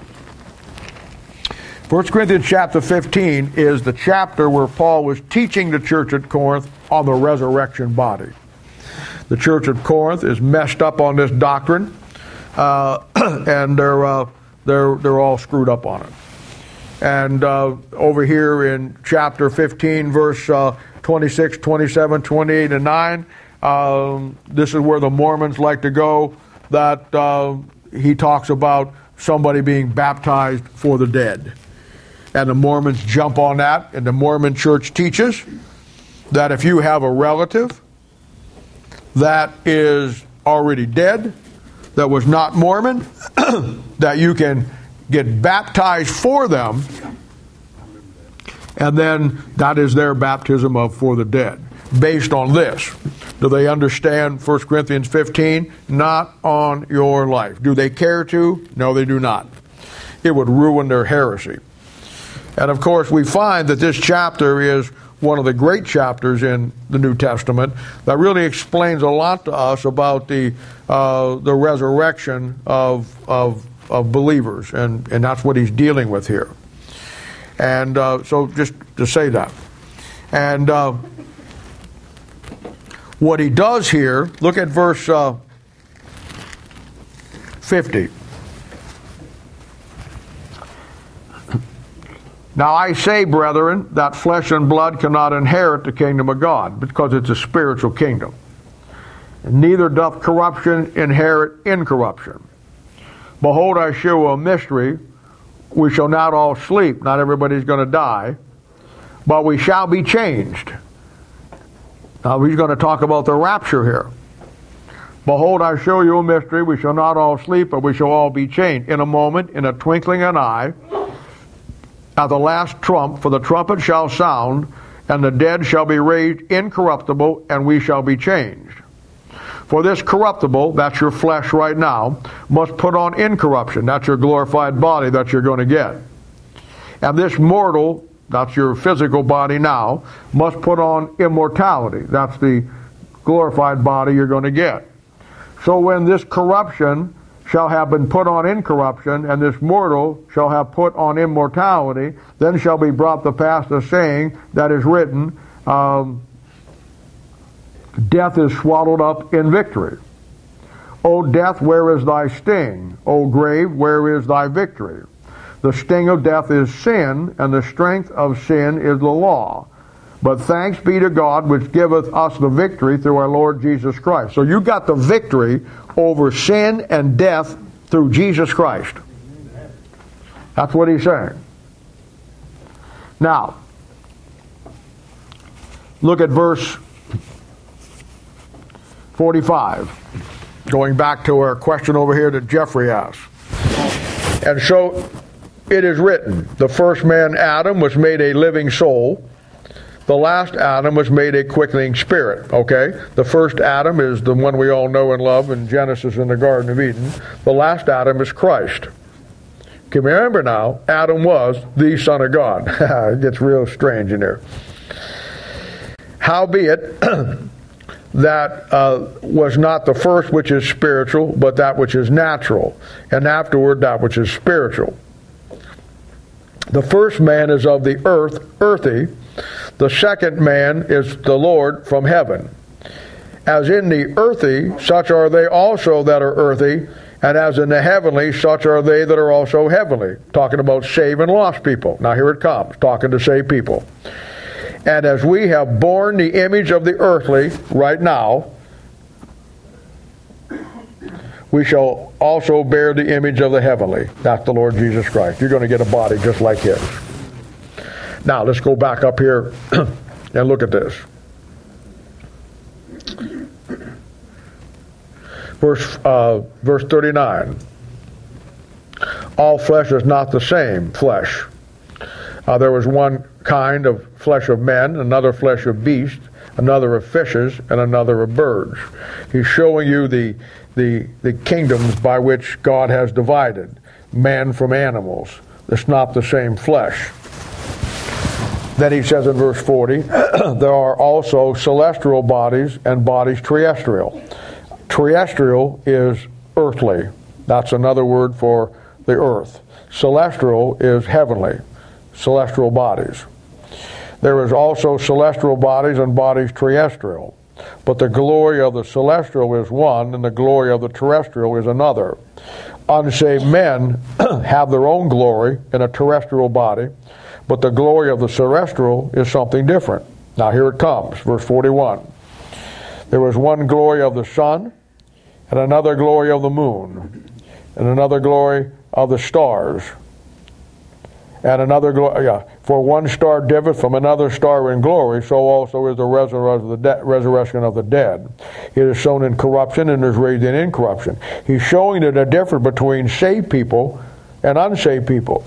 1 Corinthians chapter 15 is the chapter where Paul was teaching the church at Corinth on the resurrection body. The church at Corinth is messed up on this doctrine, and they're all screwed up on it. And over here in chapter 15, verse 26, 27, 28, and 9, this is where the Mormons like to go, that he talks about somebody being baptized for the dead. And the Mormons jump on that, and the Mormon church teaches that if you have a relative that is already dead, that was not Mormon, that you can get baptized for them, and then that is their baptism of for the dead. Based on this, do they understand 1 Corinthians 15? Not on your life. Do they care to? No, they do not. It would ruin their heresy. And of course, we find that this chapter is one of the great chapters in the New Testament that really explains a lot to us about the resurrection of believers, and that's what he's dealing with here. And so just to say that. And what he does here, look at verse 50. Now I say, brethren, that flesh and blood cannot inherit the kingdom of God, because it's a spiritual kingdom. And neither doth corruption inherit incorruption. Behold, I show you a mystery. We shall not all sleep. Not everybody's going to die. But we shall be changed. Now he's going to talk about the rapture here. Behold, I show you a mystery. We shall not all sleep, but we shall all be changed. In a moment, in a twinkling of an eye, at the last trump, for the trumpet shall sound, and the dead shall be raised incorruptible, and we shall be changed. For this corruptible, that's your flesh right now, must put on incorruption. That's your glorified body that you're going to get. And this mortal, that's your physical body now, must put on immortality. That's the glorified body you're going to get. So when this corruption shall have been put on incorruption, and this mortal shall have put on immortality, then shall be brought to pass the saying that is written, death is swallowed up in victory. O death, where is thy sting? O grave, where is thy victory? The sting of death is sin, and the strength of sin is the law. But thanks be to God, which giveth us the victory through our Lord Jesus Christ. So you got the victory over sin and death through Jesus Christ. That's what he's saying. Now, look at verse 45. Going back to our question over here that Jeffrey asked. And so it is written, the first man, Adam, was made a living soul. The last Adam was made a quickening spirit. Okay? The first Adam is the one we all know and love in Genesis in the Garden of Eden. The last Adam is Christ. Can you remember now, Adam was the Son of God. It gets real strange in there. Howbeit, that was not the first which is spiritual, but that which is natural, and afterward that which is spiritual. The first man is of the earth, earthy. The second man is the Lord from heaven. As in the earthy, such are they also that are earthy, and as in the heavenly, such are they that are also heavenly. Talking about saved and lost people. Now here it comes, talking to saved people. And as we have borne the image of the earthly right now, we shall also bear the image of the heavenly. That's the Lord Jesus Christ. You're going to get a body just like his. Now, let's go back up here and look at this. Verse 39. All flesh is not the same flesh. There was one kind of flesh of men, another flesh of beasts, another of fishes, and another of birds. He's showing you the kingdoms by which God has divided man from animals. It's not the same flesh. Then he says in verse 40, there are also celestial bodies and bodies terrestrial. Terrestrial is earthly. That's another word for the earth. Celestial is heavenly. Celestial bodies. There is also celestial bodies and bodies terrestrial. But the glory of the celestial is one, and the glory of the terrestrial is another. Unsaved men have their own glory in a terrestrial body, but the glory of the celestial is something different. Now here it comes, verse 41. There was one glory of the sun, and another glory of the moon, and another glory of the stars, and another glory. For one star differeth from another star in glory, so also is the resurrection of the dead. It is sown in corruption and is raised in incorruption. He's showing that a difference between saved people and unsaved people.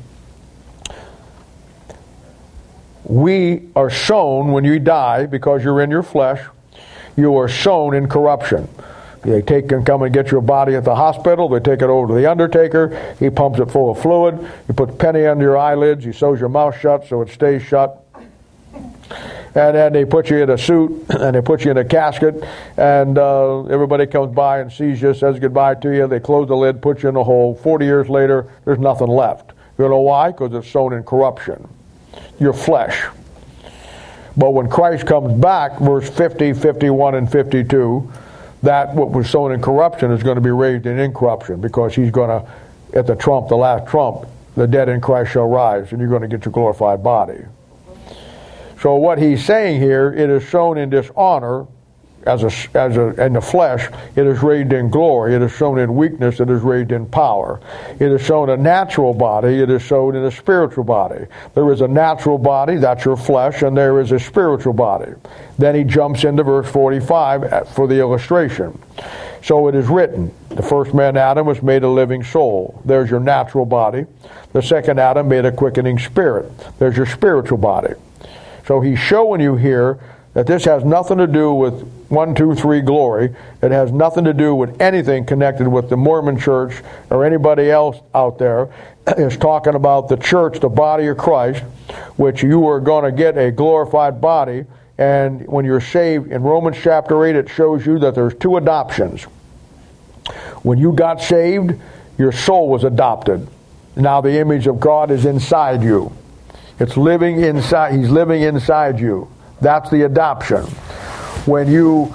We are sown when you die because you're in your flesh. You are sown in corruption. They come and get your body at the hospital. They take it over to the undertaker. He pumps it full of fluid. He puts a penny under your eyelids. He sews your mouth shut so it stays shut. And then they put you in a suit, and they put you in a casket, and everybody comes by and sees you, says goodbye to you. They close the lid, put you in a hole. 40 years later, there's nothing left. You know why? Because it's sown in corruption. Your flesh. But when Christ comes back, verse 50, 51, and 52, that what was sown in corruption is going to be raised in incorruption, because he's going to, at the trump, the last trump, the dead in Christ shall rise, and you're going to get your glorified body. So what he's saying here, it is sown in dishonor, in the flesh, it is raised in glory. It is sown in weakness, it is raised in power. It is sown a natural body, it is sown in a spiritual body. There is a natural body, that's your flesh, and there is a spiritual body. Then he jumps into verse 45 for the illustration. So it is written, the first man Adam was made a living soul. There's your natural body. The second Adam made a quickening spirit. There's your spiritual body. So he's showing you here that this has nothing to do with 1, 2, 3 glory. It has nothing to do with anything connected with the Mormon church or anybody else out there. It's talking about the church, the body of Christ, which you are going to get a glorified body. And when you're saved, in Romans chapter 8, it shows you that there's 2 adoptions. When you got saved, your soul was adopted. Now the image of God is inside you. It's living inside. He's living inside you. That's the adoption. When the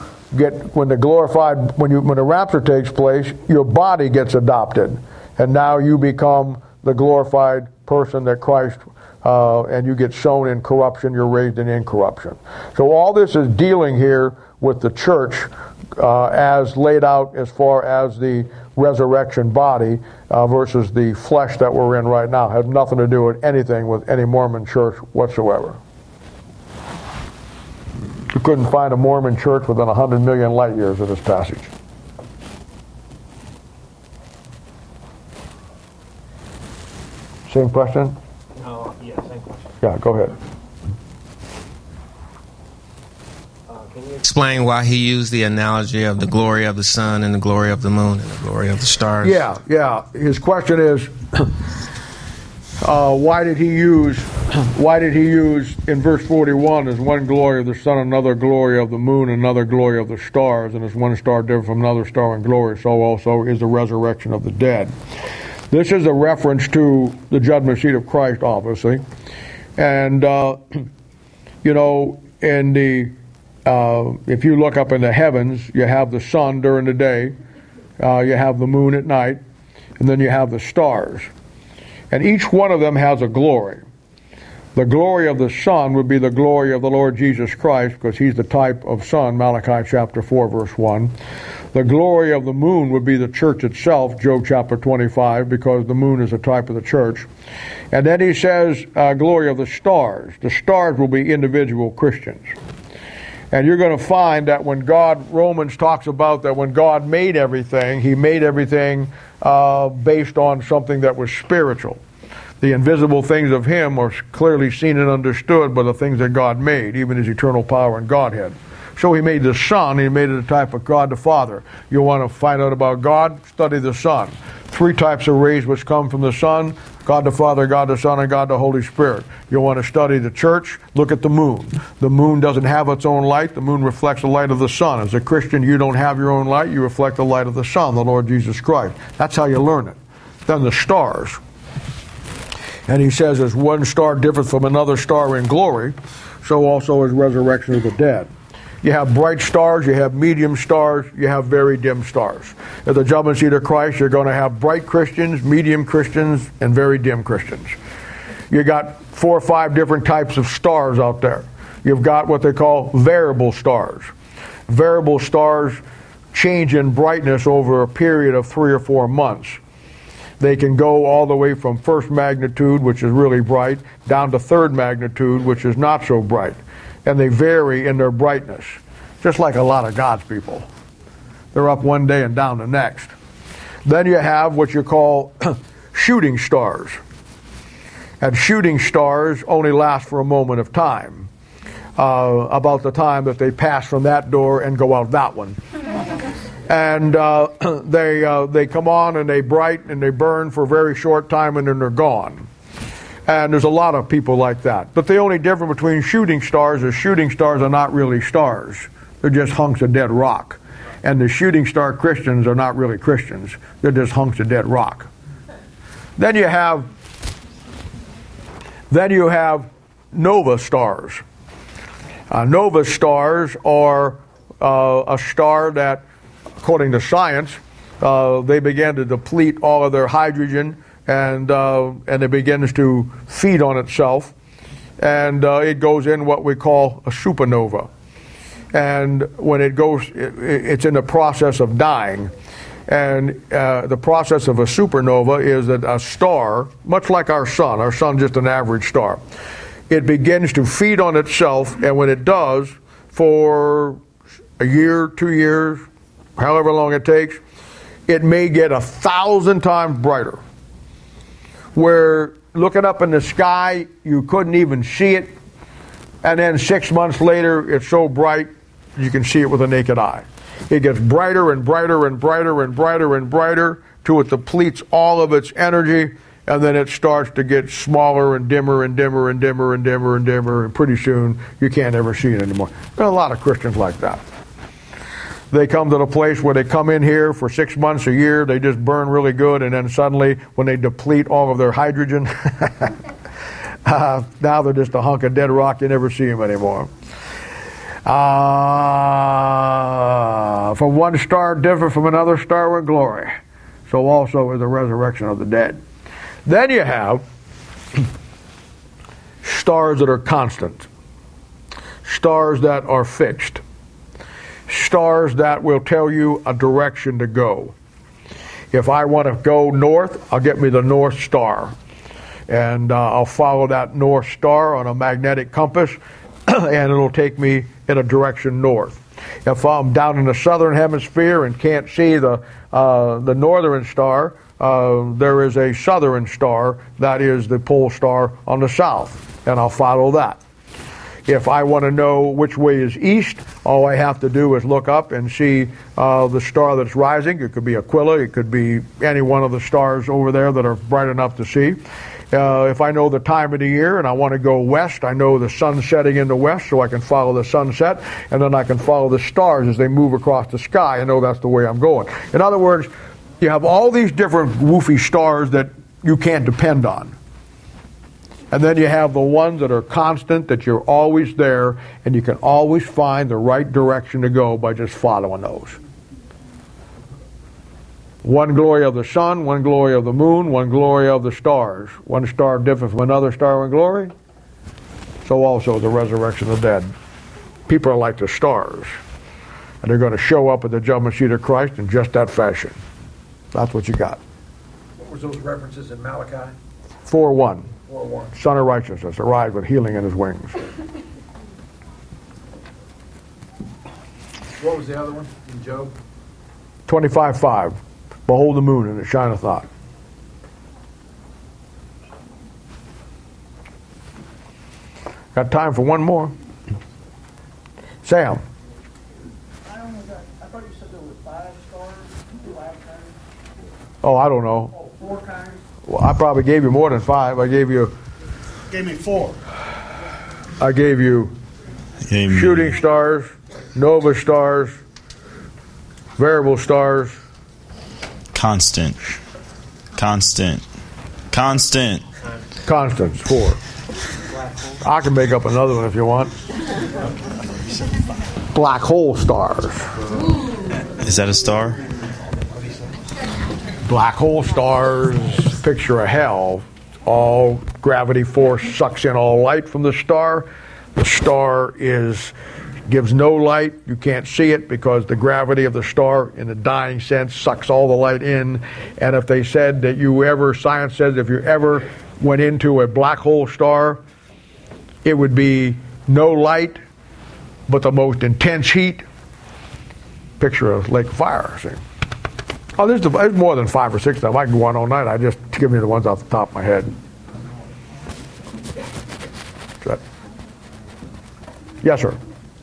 rapture takes place, your body gets adopted, and now you become the glorified person that Christ, and you get sown in corruption. You're raised in incorruption. So all this is dealing here with the church as laid out as far as the resurrection body versus the flesh that we're in right now. It has nothing to do with anything with any Mormon church whatsoever. You couldn't find a Mormon church within 100 million light years of this passage. Same question? No, yeah, same question. Yeah, go ahead. Can you explain why he used the analogy of the glory of the sun and the glory of the moon and the glory of the stars? Yeah. His question is, why did he use in verse 41 as one glory of the sun, another glory of the moon, another glory of the stars, and as one star different from another star in glory, so also is the resurrection of the dead. This is a reference to the judgment seat of Christ, obviously. And, in the if you look up in the heavens, you have the sun during the day, you have the moon at night, and then you have the stars. And each one of them has a glory. The glory of the sun would be the glory of the Lord Jesus Christ, because he's the type of sun, Malachi chapter 4, verse 1. The glory of the moon would be the church itself, Job chapter 25, because the moon is a type of the church. And then he says, glory of the stars. The stars will be individual Christians. And you're going to find that when Romans talks about that when God made everything, he made everything based on something that was spiritual. The invisible things of him are clearly seen and understood by the things that God made, even his eternal power and Godhead. So he made the Son, he made it a type of God the Father. You want to find out about God? Study the Son. 3 types of rays which come from the Son: God the Father, God the Son, and God the Holy Spirit. You want to study the church? Look at the moon. The moon doesn't have its own light. The moon reflects the light of the sun. As a Christian, you don't have your own light. You reflect the light of the Son, the Lord Jesus Christ. That's how you learn it. Then the stars. And he says, as one star differeth from another star in glory, so also is resurrection of the dead. You have bright stars, you have medium stars, you have very dim stars. At the judgment seat of Christ, you're going to have bright Christians, medium Christians, and very dim Christians. You got 4 or 5 different types of stars out there. You've got what they call variable stars. Variable stars change in brightness over a period of 3 or 4 months. They can go all the way from 1st magnitude, which is really bright, down to 3rd magnitude, which is not so bright. And they vary in their brightness, just like a lot of God's people. They're up one day and down the next. Then you have what you call shooting stars. And shooting stars only last for a moment of time, about the time that they pass from that door and go out that one. And they come on and they bright and they burn for a very short time and then they're gone. And there's a lot of people like that. But the only difference between shooting stars is shooting stars are not really stars. They're just hunks of dead rock. And the shooting star Christians are not really Christians. They're just hunks of dead rock. Then you have nova stars. Nova stars are a star that, according to science, they begin to deplete all of their hydrogen, and it begins to feed on itself, and it goes in what we call a supernova. And when it goes, it's in the process of dying. And the process of a supernova is that a star, much like our sun's just an average star, it begins to feed on itself, and when it does, for a year, 2 years, however long it takes, it may get 1,000 times brighter. Where looking up in the sky, you couldn't even see it, and then 6 months later, it's so bright, you can see it with the naked eye. It gets brighter and brighter and brighter and brighter and brighter till it depletes all of its energy, and then it starts to get smaller and dimmer and dimmer and dimmer and dimmer and dimmer, and pretty soon you can't ever see it anymore. There are a lot of Christians like that. They come to the place where they come in here for 6 months, a year, they just burn really good, and then suddenly, when they deplete all of their hydrogen, now they're just a hunk of dead rock, you never see them anymore. For one star different from another star in glory, so also is the resurrection of the dead. Then you have stars that are constant, stars that are fixed, stars that will tell you a direction to go. If I want to go north, I'll get me the North Star, and I'll follow that North Star on a magnetic compass, and it'll take me in a direction north. If I'm down in the southern hemisphere and can't see the northern star, there is a southern star that is the pole star on the south, and I'll follow that. If I want to know which way is east, all I have to do is look up and see the star that's rising. It could be Aquila, it could be any one of the stars over there that are bright enough to see. If I know the time of the year and I want to go west, I know the sun's setting in the west, so I can follow the sunset, and then I can follow the stars as they move across the sky. I know that's the way I'm going. In other words, you have all these different woofy stars that you can't depend on. And then you have the ones that are constant, that you're always there, and you can always find the right direction to go by just following those. One glory of the sun, one glory of the moon, one glory of the stars. One star different from another star in glory. So also the resurrection of the dead. People are like the stars. And they're going to show up at the judgment seat of Christ in just that fashion. That's what you got. What was those references in Malachi? 4:1. 4:1. Son of righteousness, arrived with healing in his wings. What was the other one in Job? 25:5. Behold the moon, and it shineth not. Got time for one more. Sam. I thought you said there were 5 stars, 2 lifetimes. Oh, I don't know. Oh, 4 kinds? Well, I probably gave you more than 5. I gave you. Gave me 4. I gave you shooting stars, nova stars, variable stars. Constant. Constants, 4. I can make up another one if you want. Black hole stars. Is that a star? Black hole stars, picture of hell. All gravity force sucks in all light from the star. The star gives no light. You can't see it because the gravity of the star, in a dying sense, sucks all the light in. And if they said that science says if you ever went into a black hole star, it would be no light, but the most intense heat. Picture of Lake of Fire. See? Oh, there's more than 5 or 6 of them. I can go on all night. I just give you the ones off the top of my head. Yes, sir.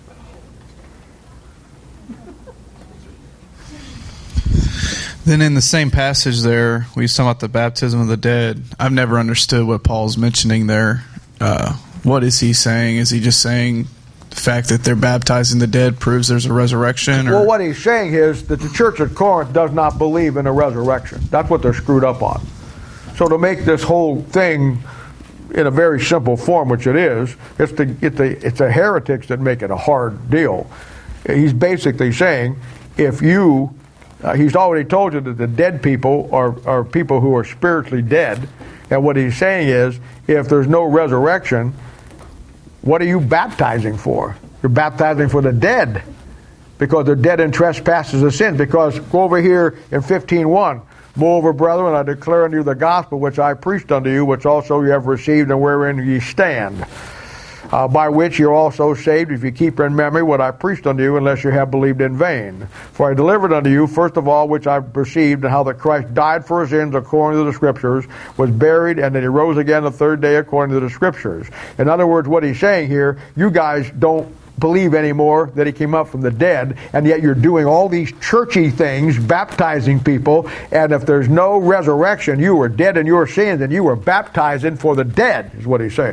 Then in the same passage there, we talk about the baptism of the dead. I've never understood what Paul's mentioning there. What is he saying? Is he just saying the fact that they're baptizing the dead proves there's a resurrection? Or? Well, what he's saying is that the church at Corinth does not believe in a resurrection. That's what they're screwed up on. So to make this whole thing in a very simple form, which it is, it's the heretics that make it a hard deal. He's basically saying, if you, he's already told you that the dead people are people who are spiritually dead, and what he's saying is, if there's no resurrection, what are you baptizing for? You're baptizing for the dead, because they're dead in trespasses and sins. Because go over here in 15:1. Moreover, brethren, I declare unto you the gospel which I preached unto you, which also you have received, and wherein ye stand, by which you are also saved, if you keep in memory what I preached unto you, unless you have believed in vain. For I delivered unto you, first of all, which I received, and how that Christ died for our sins according to the Scriptures, was buried, and that he rose again the 3rd day according to the Scriptures. In other words, what he's saying here, you guys don't believe anymore that he came up from the dead, and yet you're doing all these churchy things, baptizing people, and if there's no resurrection, you were dead in your sins, and you were baptizing for the dead, is what he's saying.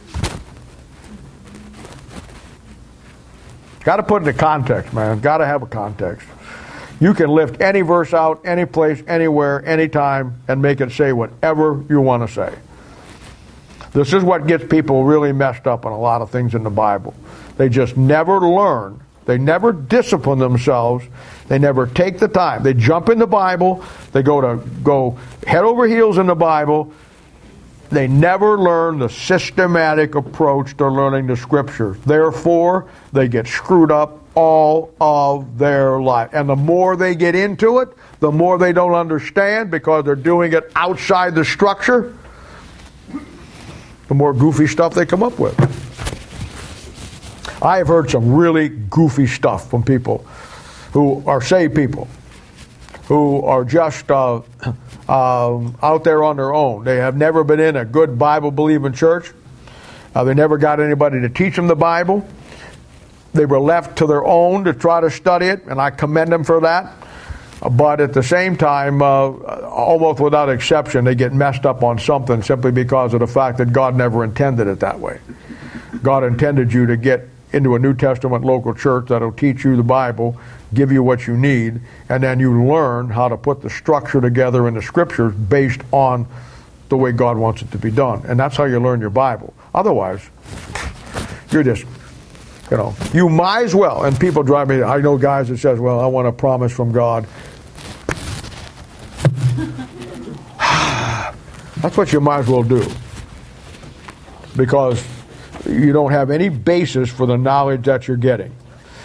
Got to put it into context, man. Got to have a context. You can lift any verse out, any place, anywhere, anytime, and make it say whatever you want to say. This is what gets people really messed up on a lot of things in the Bible. They just never learn. They never discipline themselves. They never take the time. They jump in the Bible. They go head over heels in the Bible. They never learn the systematic approach to learning the Scriptures. Therefore, they get screwed up all of their life. And the more they get into it, the more they don't understand, because they're doing it outside the structure, the more goofy stuff they come up with. I have heard some really goofy stuff from people who are saved people, who are just out there on their own. They have never been in a good Bible-believing church. They never got anybody to teach them the Bible. They were left to their own to try to study it, and I commend them for that. But at the same time, almost without exception, they get messed up on something simply because of the fact that God never intended it that way. God intended you to get into a New Testament local church that'll teach you the Bible, give you what you need, and then you learn how to put the structure together in the Scriptures based on the way God wants it to be done. And that's how you learn your Bible. Otherwise, you're just, you might as well. And people drive me, I know guys that says, well, I want a promise from God. That's what you might as well do. Because you don't have any basis for the knowledge that you're getting.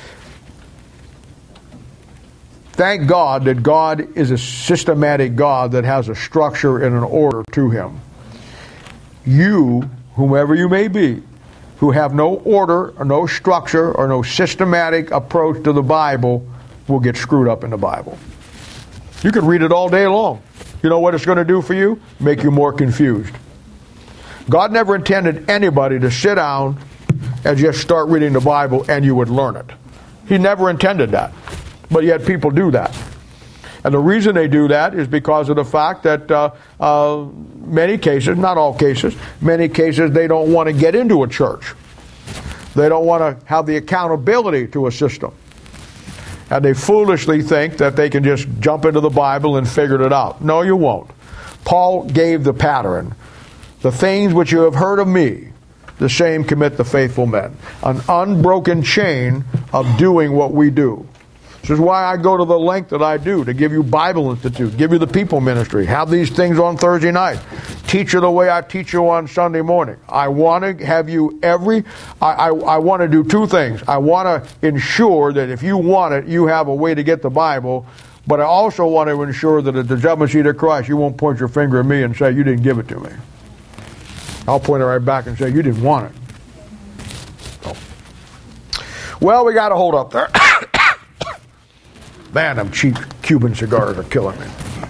Thank God that God is a systematic God that has a structure and an order to Him. You, whomever you may be, who have no order or no structure or no systematic approach to the Bible will get screwed up in the Bible. You can read it all day long. You know what it's going to do for you? Make you more confused. God never intended anybody to sit down and just start reading the Bible and you would learn it. He never intended that. But yet people do that. And the reason they do that is because of the fact that many cases, not all cases, many cases they don't want to get into a church. They don't want to have the accountability to a system. And they foolishly think that they can just jump into the Bible and figure it out. No, you won't. Paul gave the pattern. The things which you have heard of me, the same commit the faithful men. An unbroken chain of doing what we do. This is why I go to the length that I do, to give you Bible Institute, give you the people ministry, have these things on Thursday night, teach you the way I teach you on Sunday morning. I want to have you I want to do two things. I want to ensure that if you want it, you have a way to get the Bible, but I also want to ensure that at the judgment seat of Christ, you won't point your finger at me and say, you didn't give it to me. I'll point it right back and say, you didn't want it. So. Well, we got to hold up there. Man, them cheap Cuban cigars are killing me.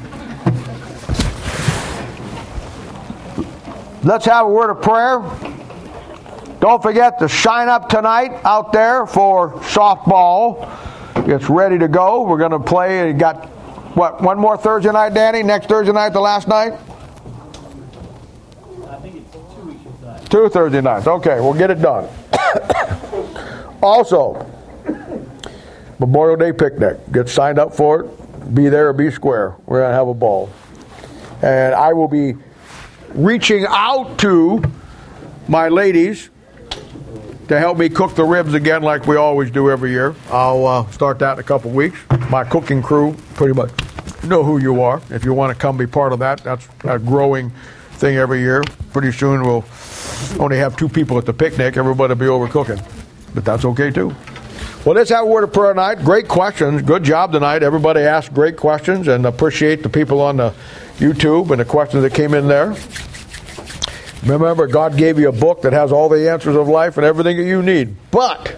Let's have a word of prayer. Don't forget to sign up tonight out there for softball. It's ready to go. We're going to play. You got, what, one more Thursday night, Danny? Next Thursday night, the last night? I think it's 2 weeks from tonight. 2 Thursday nights. Okay, we'll get it done. Also, Memorial Day picnic. Get signed up for it. Be there or be square. We're going to have a ball. And I will be reaching out to my ladies to help me cook the ribs again like we always do every year. I'll start that in a couple weeks. My cooking crew pretty much know who you are. If you want to come be part of that, that's a growing thing every year. Pretty soon we'll only have 2 people at the picnic. Everybody will be over cooking. But that's okay too. Well, let's have a word of prayer tonight. Great questions. Good job tonight. Everybody asked great questions, and appreciate the people on the YouTube and the questions that came in there. Remember, God gave you a book that has all the answers of life and everything that you need. But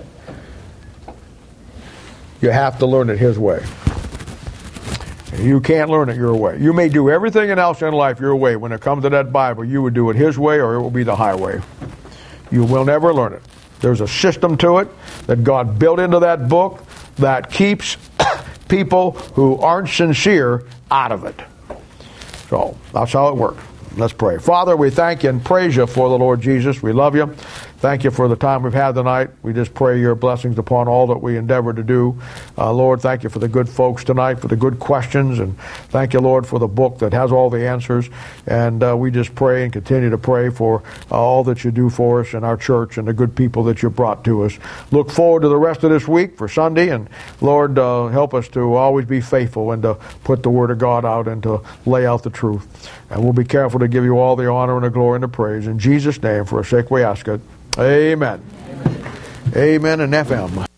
you have to learn it His way. You can't learn it your way. You may do everything else in life your way. When it comes to that Bible, you would do it His way or it will be the highway. You will never learn it. There's a system to it that God built into that book that keeps people who aren't sincere out of it. So that's how it works. Let's pray. Father, we thank you and praise you for the Lord Jesus. We love you. Thank you for the time we've had tonight. We just pray your blessings upon all that we endeavor to do. Lord, thank you for the good folks tonight, for the good questions, and thank you, Lord, for the book that has all the answers. And we just pray and continue to pray for all that you do for us in our church and the good people that you brought to us. Look forward to the rest of this week for Sunday, and Lord, help us to always be faithful and to put the Word of God out and to lay out the truth. And we'll be careful to give you all the honor and the glory and the praise. In Jesus' name, for our sake we ask it. Amen. Amen and FM.